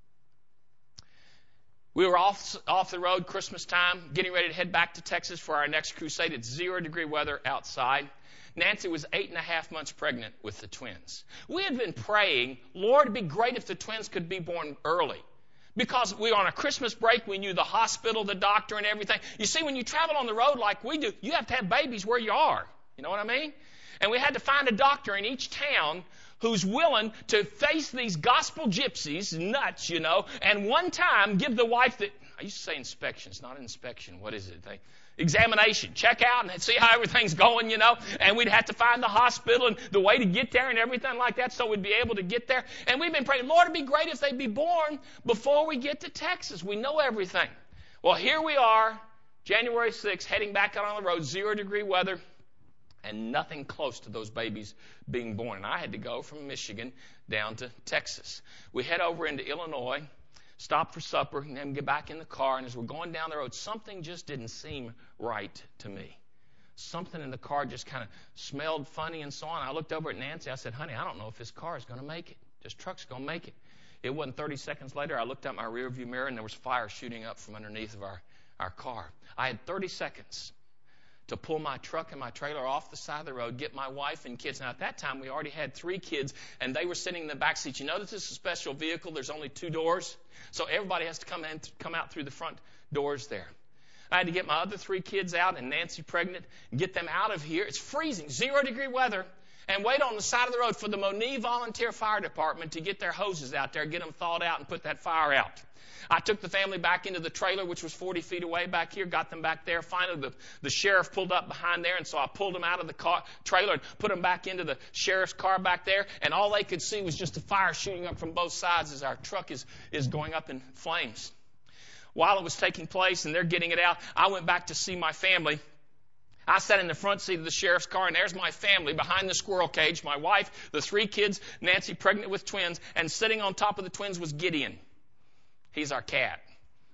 S1: We were off, off the road Christmas time, getting ready to head back to Texas for our next crusade. It's zero degree weather outside. Nancy was eight and a half months pregnant with the twins. We had been praying, Lord, it'd be great if the twins could be born early. Because we were on a Christmas break, we knew the hospital, the doctor, and everything. You see, when you travel on the road like we do, you have to have babies where you are. You know what I mean? And we had to find a doctor in each town who's willing to face these gospel gypsies, nuts, you know, and one time give the wife the, I used to say inspection. It's not an inspection. What is it? They, examination. Check out and see how everything's going, you know. And we'd have to find the hospital and the way to get there and everything like that so we'd be able to get there. And we've been praying, Lord, it'd be great if they'd be born before we get to Texas. We know everything. Well, here we are, January sixth, heading back out on the road, zero degree weather, and nothing close to those babies being born. And I had to go from Michigan down to Texas. We head over into Illinois, stop for supper, and then get back in the car. And as we're going down the road, something just didn't seem right to me. Something in the car just kind of smelled funny and so on. I looked over at Nancy. I said, honey, I don't know if this car is going to make it. This truck's going to make it. It wasn't thirty seconds later. I looked out my rearview mirror, and there was fire shooting up from underneath of our, our car. I had thirty seconds to pull my truck and my trailer off the side of the road, get my wife and kids. Now, at that time, we already had three kids, and they were sitting in the back seat. You know that this is a special vehicle. There's only two doors, so everybody has to come in, come out through the front doors there. I had to get my other three kids out, and Nancy pregnant, and get them out of here. It's freezing, zero-degree weather, and wait on the side of the road for the Monee Volunteer Fire Department to get their hoses out there, get them thawed out, and put that fire out. I took the family back into the trailer, which was forty feet away back here, got them back there. Finally, the, the sheriff pulled up behind there, and so I pulled them out of the car, trailer and put them back into the sheriff's car back there, and all they could see was just the fire shooting up from both sides as our truck is, is going up in flames. While it was taking place and they're getting it out, I went back to see my family. I sat in the front seat of the sheriff's car, and there's my family behind the squirrel cage, my wife, the three kids, Nancy pregnant with twins, and sitting on top of the twins was Gideon. He's our cat.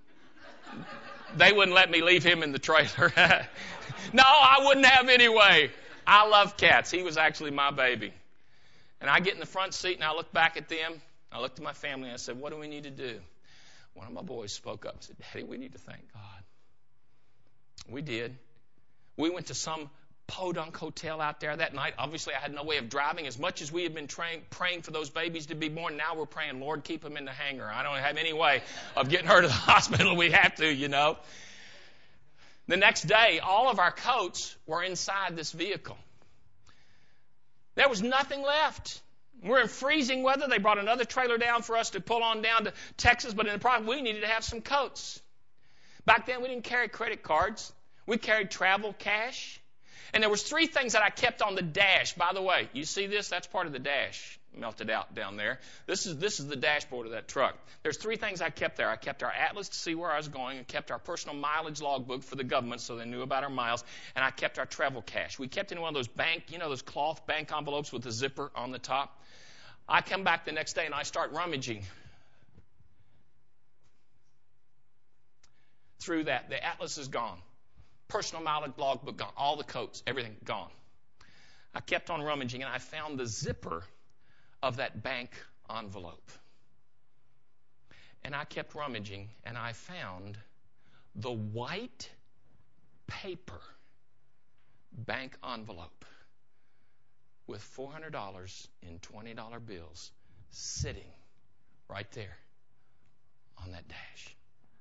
S1: They wouldn't let me leave him in the trailer. No, I wouldn't have anyway. I love cats. He was actually my baby. And I get in the front seat, and I look back at them. I looked at my family, and I said, what do we need to do? one of my boys spoke up and said, Daddy, we need to thank God. We did. We went to some podunk hotel out there that night. Obviously, I had no way of driving. As much as we had been train, praying for those babies to be born, now we're praying, Lord, keep them in the hangar. I don't have any way of getting her to the hospital. We have to, you know. The next day, all of our coats were inside this vehicle. There was nothing left. We're in freezing weather. They brought another trailer down for us to pull on down to Texas, but in the process, we needed to have some coats. Back then, we didn't carry credit cards. We carried travel cash. And there was three things that I kept on the dash. By the way, you see this? That's part of the dash. Melted out down there. This is this is the dashboard of that truck. There's three things I kept there. I kept our atlas to see where I was going. I kept our personal mileage logbook for the government so they knew about our miles. And I kept our travel cash. We kept in one of those bank, you know, those cloth bank envelopes with the zipper on the top. I come back the next day and I start rummaging through that. The atlas is gone. Personal mileage logbook gone. All the coats, everything gone. I kept on rummaging and I found the zipper of that bank envelope. And I kept rummaging and I found the white paper bank envelope with four hundred dollars in twenty dollar bills sitting right there on that dash.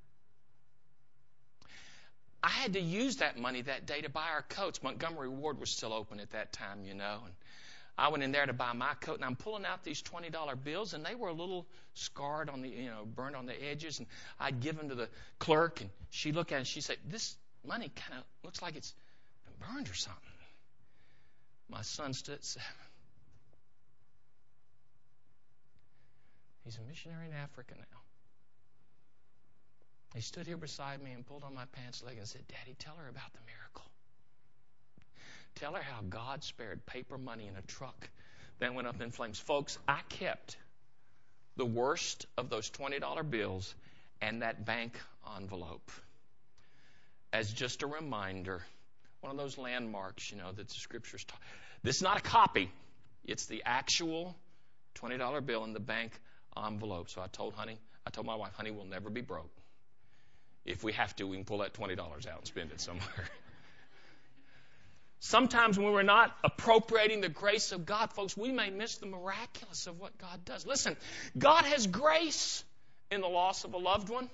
S1: I had to use that money that day to buy our coats. Montgomery Ward was still open at that time, you know. And I went in there to buy my coat, and I'm pulling out these twenty dollar bills, and they were a little scarred on the, you know, burned on the edges. And I'd give them to the clerk, and she looked at it, and she said, this money kind of looks like it's been burned or something. My son stood at seven. He's a missionary in Africa now. He stood here beside me and pulled on my pants leg and said, Daddy, tell her about the miracle. Tell her how God spared paper money in a truck that went up in flames. Folks, I kept the worst of those twenty dollar bills and that bank envelope as just a reminder, one of those landmarks, you know, that the Scriptures talk. This is not a copy. It's the actual twenty dollar bill in the bank envelope. So I told honey, I told my wife, honey, we'll never be broke. If we have to, we can pull that twenty dollars out and spend it somewhere. Sometimes when we're not appropriating the grace of God, folks, we may miss the miraculous of what God does. Listen, God has grace in the loss of a loved one,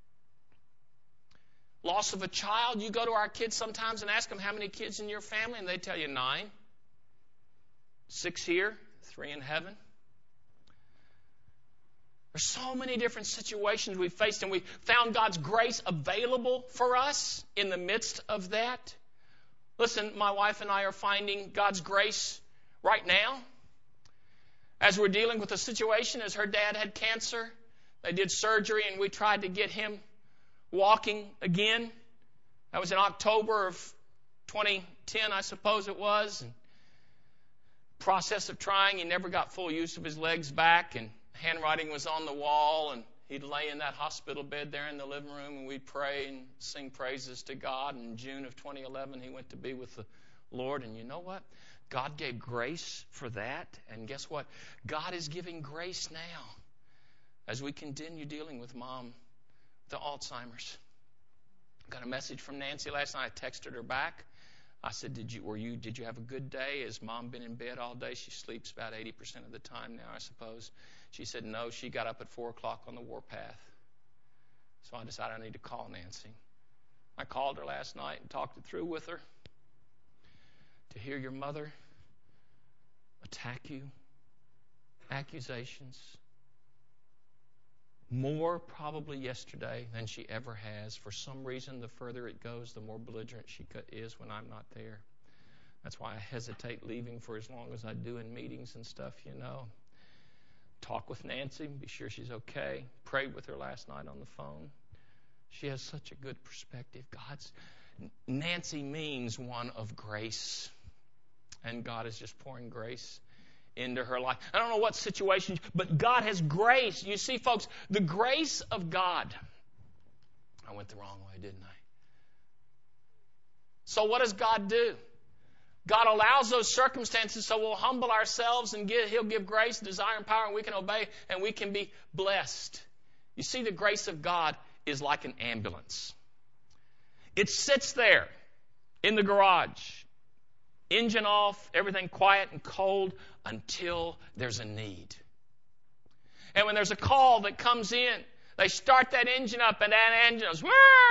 S1: loss of a child. You go to our kids sometimes and ask them how many kids in your family, and they tell you nine. Six here, three in heaven. There's so many different situations we've faced, and we found God's grace available for us in the midst of that. Listen, my wife and I are finding God's grace right now as we're dealing with a situation as her dad had cancer. They did surgery, and we tried to get him walking again. That was in October of twenty ten, I suppose it was. And process of trying, he never got full use of his legs back, and handwriting was on the wall, and he'd lay in that hospital bed there in the living room, and we'd pray and sing praises to God. In June of twenty eleven, he went to be with the Lord. And you know what? God gave grace for that. And guess what? God is giving grace now as we continue dealing with Mom, the Alzheimer's. Got a message from Nancy last night. I texted her back. I said, "Did you? Were you? Did you have a good day? Has Mom been in bed all day? She sleeps about eighty percent of the time now, I suppose." She said, "No, she got up at four o'clock on the warpath." So I decided I need to call Nancy. I called her last night and talked it through with her. To hear your mother attack you, accusations, more probably yesterday than she ever has. For some reason, the further it goes, the more belligerent she is when I'm not there. That's why I hesitate leaving for as long as I do in meetings and stuff, you know. Talk with Nancy, be sure she's okay. Prayed with her last night on the phone. She has such a good perspective. God's Nancy means one of grace, and God is just pouring grace into her life. I don't know what situation, but God has grace. You see, folks, the grace of God. I went the wrong way, didn't I? So what does God do? God allows those circumstances so we'll humble ourselves and give, He'll give grace, desire, and power, and we can obey, and we can be blessed. You see, the grace of God is like an ambulance. It sits there in the garage, engine off, everything quiet and cold until there's a need. And when there's a call that comes in, they start that engine up and that engine goes,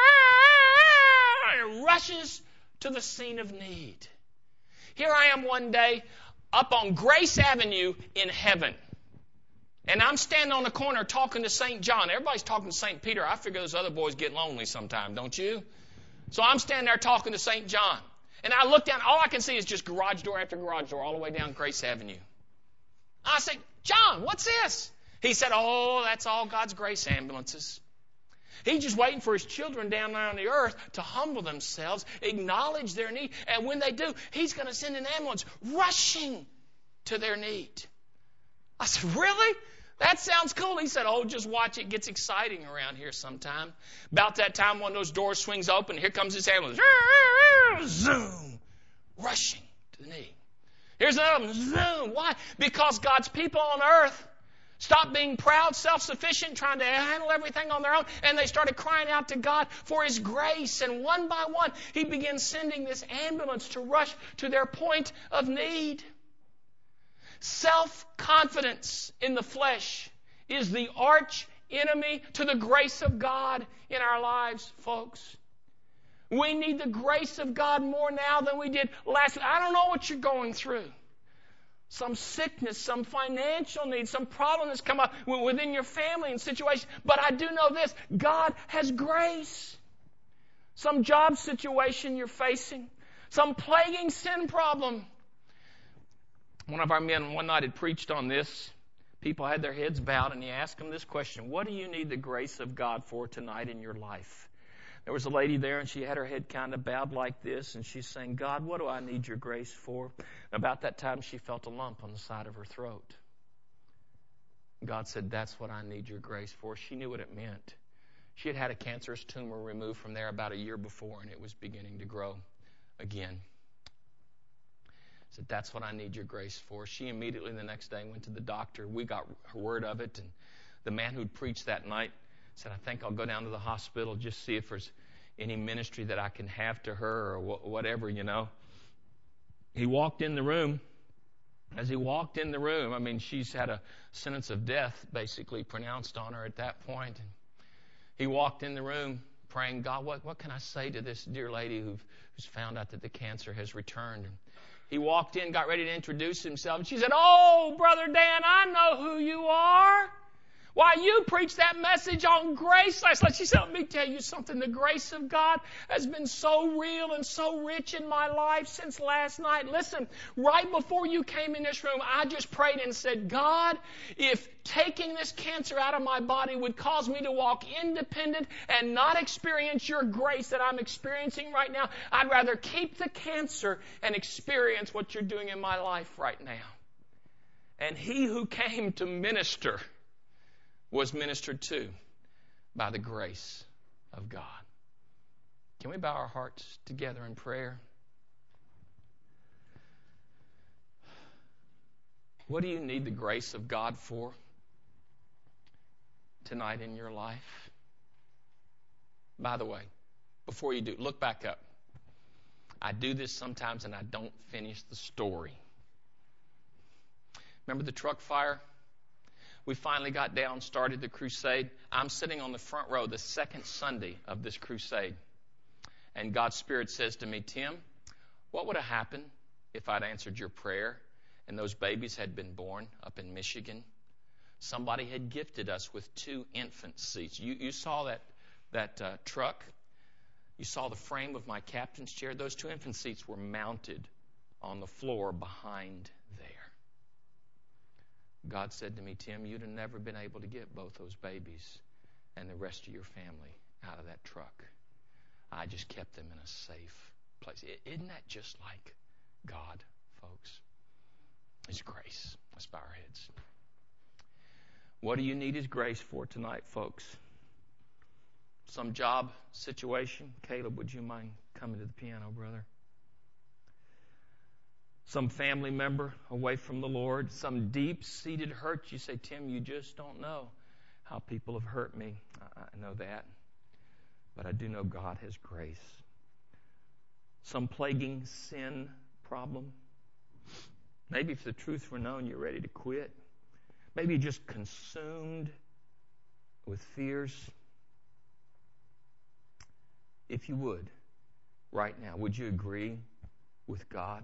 S1: and rushes to the scene of need. Here I am one day up on Grace Avenue in heaven. And I'm standing on the corner talking to Saint John. Everybody's talking to Saint Peter. I figure those other boys get lonely sometime, don't you? So I'm standing there talking to Saint John. And I look down, all I can see is just garage door after garage door all the way down Grace Avenue. I say, John, what's this? He said, oh, that's all God's grace ambulances. He's just waiting for his children down there on the earth to humble themselves, acknowledge their need. And when they do, he's going to send an ambulance rushing to their need. I said, really? That sounds cool. He said, oh, just watch. It gets exciting around here sometime. About that time, one of those doors swings open. Here comes this ambulance. Zoom. Rushing to the need. Here's another one. Zoom. Why? Because God's people on earth stopped being proud, self-sufficient, trying to handle everything on their own, and they started crying out to God for His grace. And one by one, He began sending this ambulance to rush to their point of need. Self-confidence in the flesh is the arch enemy to the grace of God in our lives, folks. We need the grace of God more now than we did last week. I don't know what you're going through. Some sickness, some financial need, some problem that's come up within your family and situation. But I do know this, God has grace. Some job situation you're facing, some plaguing sin problem. One of our men one night had preached on this. People had their heads bowed, and he asked them this question: what do you need the grace of God for tonight in your life? There was a lady there, and she had her head kind of bowed like this, and she's saying, God, what do I need your grace for? About that time, she felt a lump on the side of her throat. God said, that's what I need your grace for. She knew what it meant. She had had a cancerous tumor removed from there about a year before, and it was beginning to grow again. Said, that's what I need your grace for. She immediately the next day went to the doctor. We got word of it, and the man who'd preached that night said, I think I'll go down to the hospital, just see if there's any ministry that I can have to her or wh- whatever, you know. He walked in the room. As he walked in the room, I mean, she's had a sentence of death basically pronounced on her at that point. And he walked in the room praying, God, what, what can I say to this dear lady who've, who's found out that the cancer has returned? And he walked in, got ready to introduce himself, and she said, oh, Brother Dan, I know who you are. Why, you preached that message on grace last night. She said, let me tell you something. The grace of God has been so real and so rich in my life since last night. Listen, right before you came in this room, I just prayed and said, God, if taking this cancer out of my body would cause me to walk independent and not experience your grace that I'm experiencing right now, I'd rather keep the cancer and experience what you're doing in my life right now. And he who came to minister was ministered to by the grace of God. Can we bow our hearts together in prayer? What do you need the grace of God for tonight in your life? By the way, before you do, look back up. I do this sometimes and I don't finish the story. Remember the truck fire? We finally got down, started the crusade. I'm sitting on the front row the second Sunday of this crusade. And God's Spirit says to me, Tim, what would have happened if I'd answered your prayer and those babies had been born up in Michigan? Somebody had gifted us with two infant seats. You, you saw that, that uh, truck. You saw the frame of my captain's chair. Those two infant seats were mounted on the floor behind there. God said to me, Tim, you'd have never been able to get both those babies and the rest of your family out of that truck. I just kept them in a safe place. Isn't that just like God, folks? His grace. Let's bow our heads. What do you need His grace for tonight, folks? Some job situation? Caleb, would you mind coming to the piano, brother? Some family member away from the Lord, some deep-seated hurt. You say, Tim, you just don't know how people have hurt me. I, I know that. But I do know God has grace. Some plaguing sin problem. Maybe if the truth were known, you're ready to quit. Maybe you're just consumed with fears. If you would, right now, would you agree with God?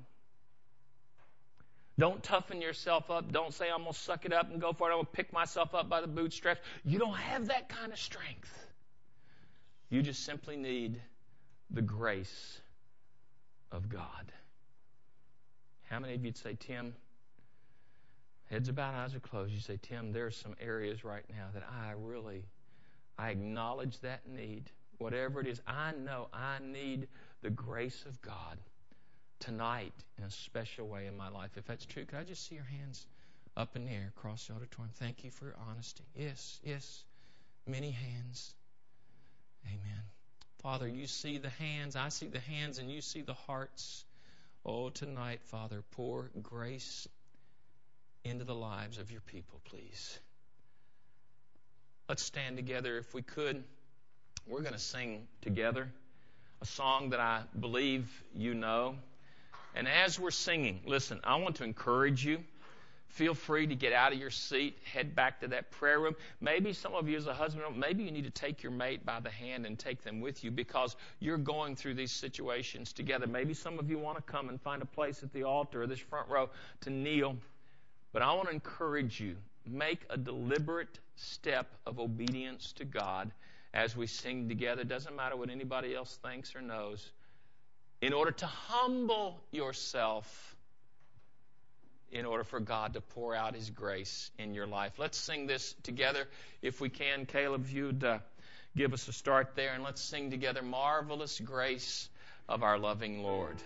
S1: Don't toughen yourself up. Don't say, I'm going to suck it up and go for it. I'm going to pick myself up by the bootstraps. You don't have that kind of strength. You just simply need the grace of God. How many of you'd say, Tim, heads about, eyes are closed. You say, Tim, there are some areas right now that I really, I acknowledge that need. Whatever it is, I know I need the grace of God tonight in a special way in my life. If that's true, could I just see your hands up in the air across the auditorium? Thank you for your honesty. Yes, yes, many hands. Amen. Father, you see the hands, I see the hands, and you see the hearts. Oh, tonight, Father, pour grace into the lives of your people, please. Let's stand together if we could. We're going to sing together a song that I believe you know. And as we're singing, listen, I want to encourage you. Feel free to get out of your seat, head back to that prayer room. Maybe some of you as a husband, maybe you need to take your mate by the hand and take them with you because you're going through these situations together. Maybe some of you want to come and find a place at the altar or this front row to kneel. But I want to encourage you, make a deliberate step of obedience to God as we sing together. It doesn't matter what anybody else thinks or knows. In order to humble yourself, in order for God to pour out His grace in your life. Let's sing this together if we can. Caleb, if you'd uh, give us a start there, and let's sing together, Marvelous Grace of Our Loving Lord.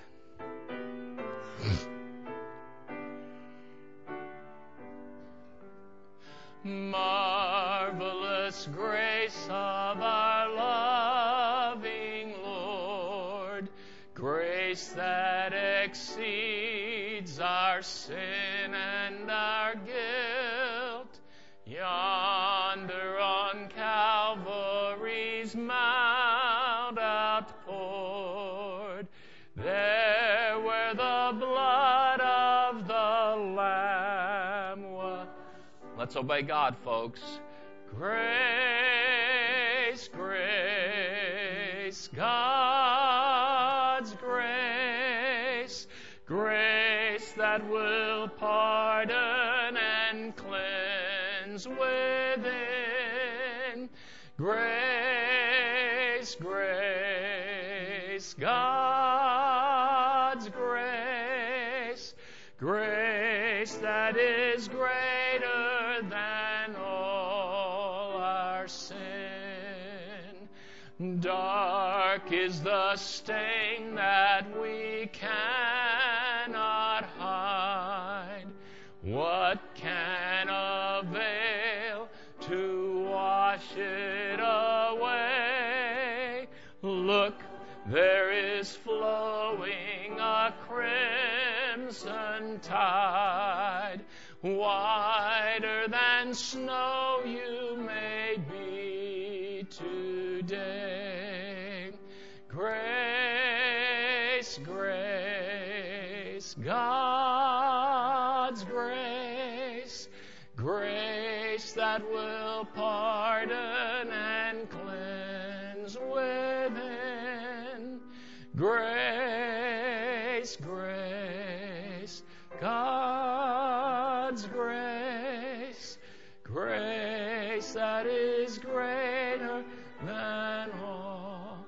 S1: Marvelous grace of our loving Lord, grace that exceeds our sin and our guilt, yonder on Calvary's mount outpoured, there where the blood of the Lamb was. Let's obey God, folks. Grace, grace, God's grace, grace that will pardon and cleanse within. Grace, grace, God's grace, grace that is greater than all our sin. Dark is the stain that we cannot hide. What can avail to wash it away? Look, there is flowing a crimson tide. Whiter than snow you may be today. Grace, grace, God's grace, grace that will pardon and cleanse within. Grace, grace, God's grace, grace that is greater than all.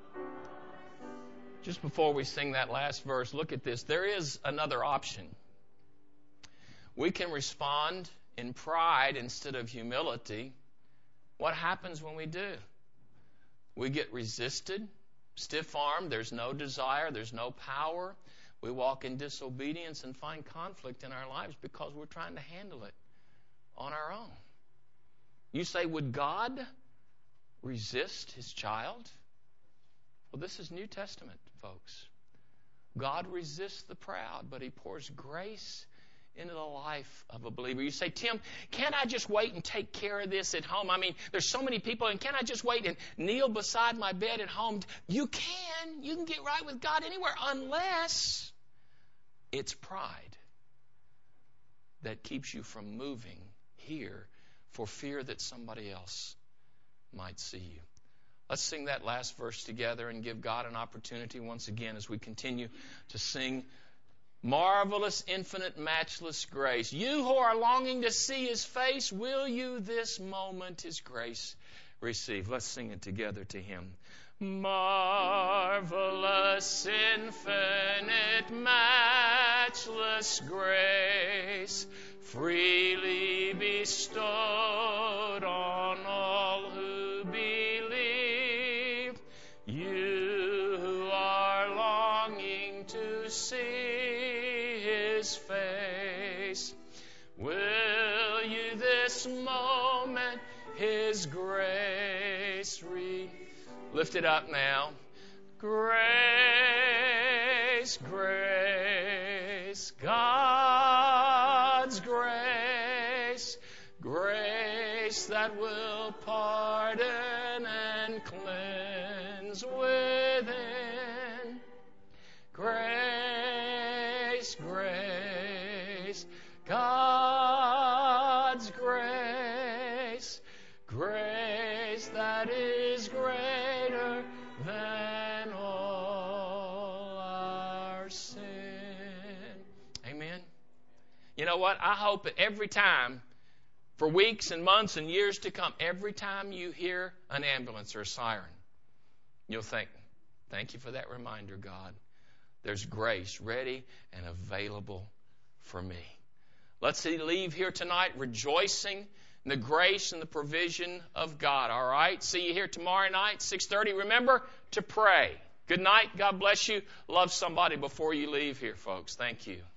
S1: Just before we sing that last verse, look at this. There is another option. We can respond in pride instead of humility. What happens when we do? We get resisted, stiff-armed. There's no desire. There's no power. We walk in disobedience and find conflict in our lives because we're trying to handle it on our own. You say, would God resist His child? Well, this is New Testament, folks. God resists the proud, but He pours grace into the life of a believer. You say, Tim, can't I just wait and take care of this at home? I mean, there's so many people, and can't I just wait and kneel beside my bed at home? You can. You can get right with God anywhere, unless it's pride that keeps you from moving here for fear that somebody else might see you. Let's sing that last verse together and give God an opportunity once again as we continue to sing Marvelous, Infinite, Matchless Grace. You who are longing to see His face, will you this moment His grace receive? Let's sing it together to Him. Marvelous, infinite, matchless grace, freely bestowed on all who believe. You who are longing to see His face, will you this moment His grace receive? Lift it up now. Grace, grace, God's grace, grace that will pardon and cleanse within. Grace, grace, God's grace, grace that is greater than all our sin. Amen. You know what? I hope that every time, for weeks and months and years to come, every time you hear an ambulance or a siren, you'll think, thank you for that reminder, God. There's grace ready and available for me. Let's leave here tonight rejoicing in the grace and the provision of God. All right? See you here tomorrow night, six thirty. Remember to pray. Good night. God bless you. Love somebody before you leave here, folks. Thank you.